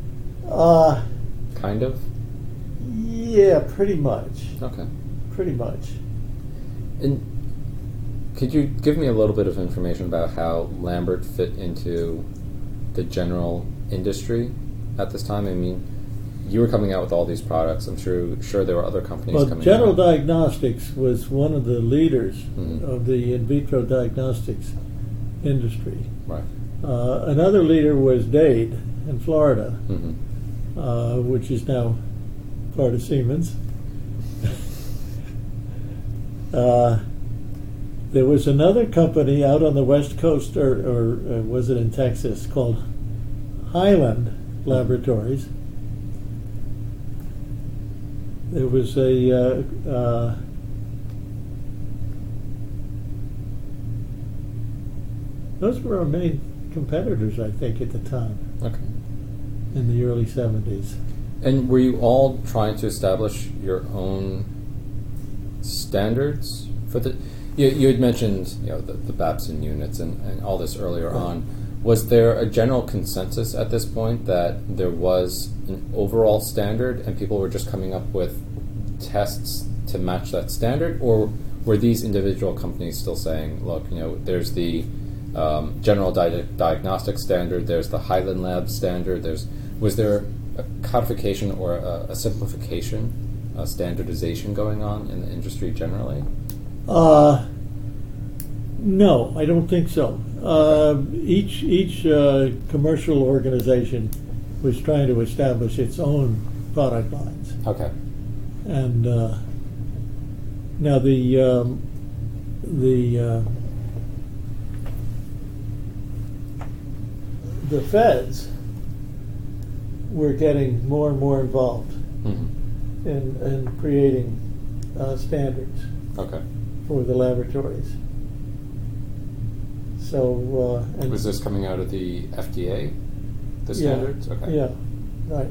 Kind of? Yeah, pretty much. Okay. Pretty much. And could you give me a little bit of information about how Lambert fit into the general industry at this time? I mean, you were coming out with all these products. I'm sure there were other companies Well, coming General out. Diagnostics was one of the leaders Mhm. of the in vitro diagnostics industry. Right. Another leader was Dade in Florida, Mm-hmm. which is now part of Siemens. There was another company out on the West Coast, or was it in Texas, called Highland Laboratories. There was those were our main competitors, I think, at the time, Okay. in the early 70s. And were you all trying to establish your own standards for the? You had mentioned the Babson units and all this earlier Right. on. Was there a general consensus at this point that there was an overall standard and people were just coming up with tests to match that standard, or were these individual companies still saying, look, there's the general diagnostic standard, there's the Highland Lab standard, was there a codification or a simplification, a standardization going on in the industry generally? No, I don't think so. Each commercial organization was trying to establish its own product lines, Okay. and now the feds were getting more and more involved Mm-hmm. in creating standards Okay. for the laboratories. So, and Was this coming out of the FDA, the standards? Okay. Yeah, right.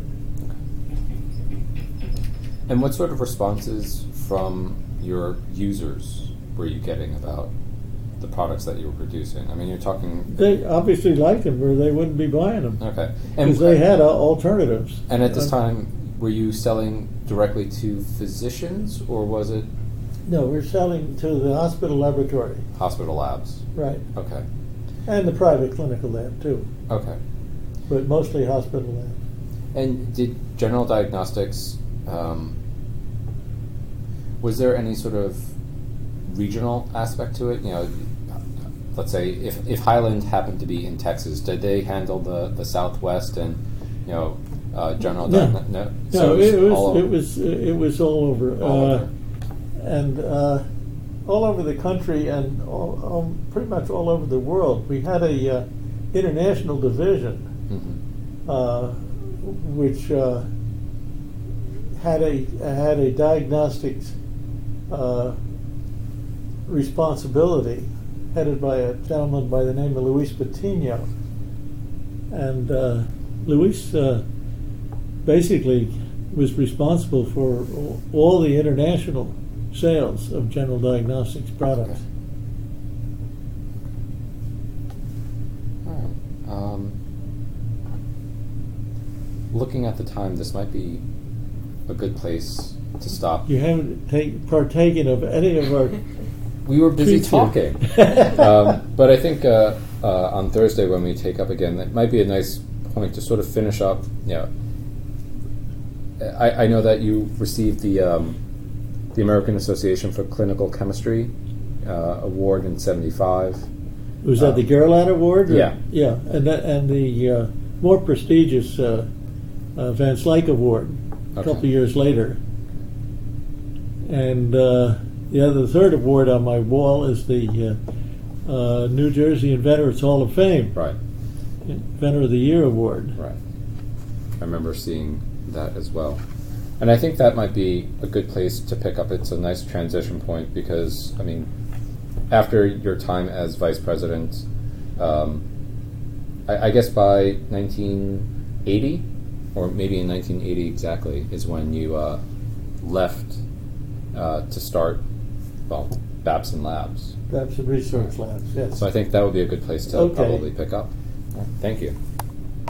And what sort of responses from your users were you getting about the products that you were producing? I mean, you're talking. They obviously liked them, or they wouldn't be buying them. Okay. Because they had alternatives. And at this time, were you selling directly to physicians, or was it No, we're selling to the hospital laboratory, hospital labs? right, Okay. and the private clinical lab too, Okay. but mostly hospital lab. And did General Diagnostics, was there any sort of regional aspect to it? You know, let's say if Highland happened to be in Texas, did they handle the Southwest and, you know, General No. Diagnostics? No, No, so it was all over, all over. and all over the country and pretty much all over the world. We had a international division Mhm. which had a diagnostics responsibility, headed by a gentleman by the name of Luis Patino, and Luis basically was responsible for all the international sales of General Diagnostics products. All right. Looking at the time, this might be a good place to stop. You haven't partaken of any of our. We were busy Treats you. talking, but I think on Thursday when we take up again, that might be a nice point to sort of finish up. You know, I know that you received the American Association for Clinical Chemistry award in '75. Was that the Gerlach Award? Or? Yeah. Yeah, and the more prestigious Van Slyke Award a Okay. couple of years later. And the third award on my wall is the New Jersey Inventors Hall of Fame, Right, Inventor of the Year Award. right. I remember seeing that as well. And I think that might be a good place to pick up. It's a nice transition point because, I mean, after your time as vice president, I guess by 1980, or maybe in 1980 exactly, is when you left to start, well, Babson Labs. Babson Research Labs, yes. So I think that would be a good place to Okay. probably pick up. Thank you.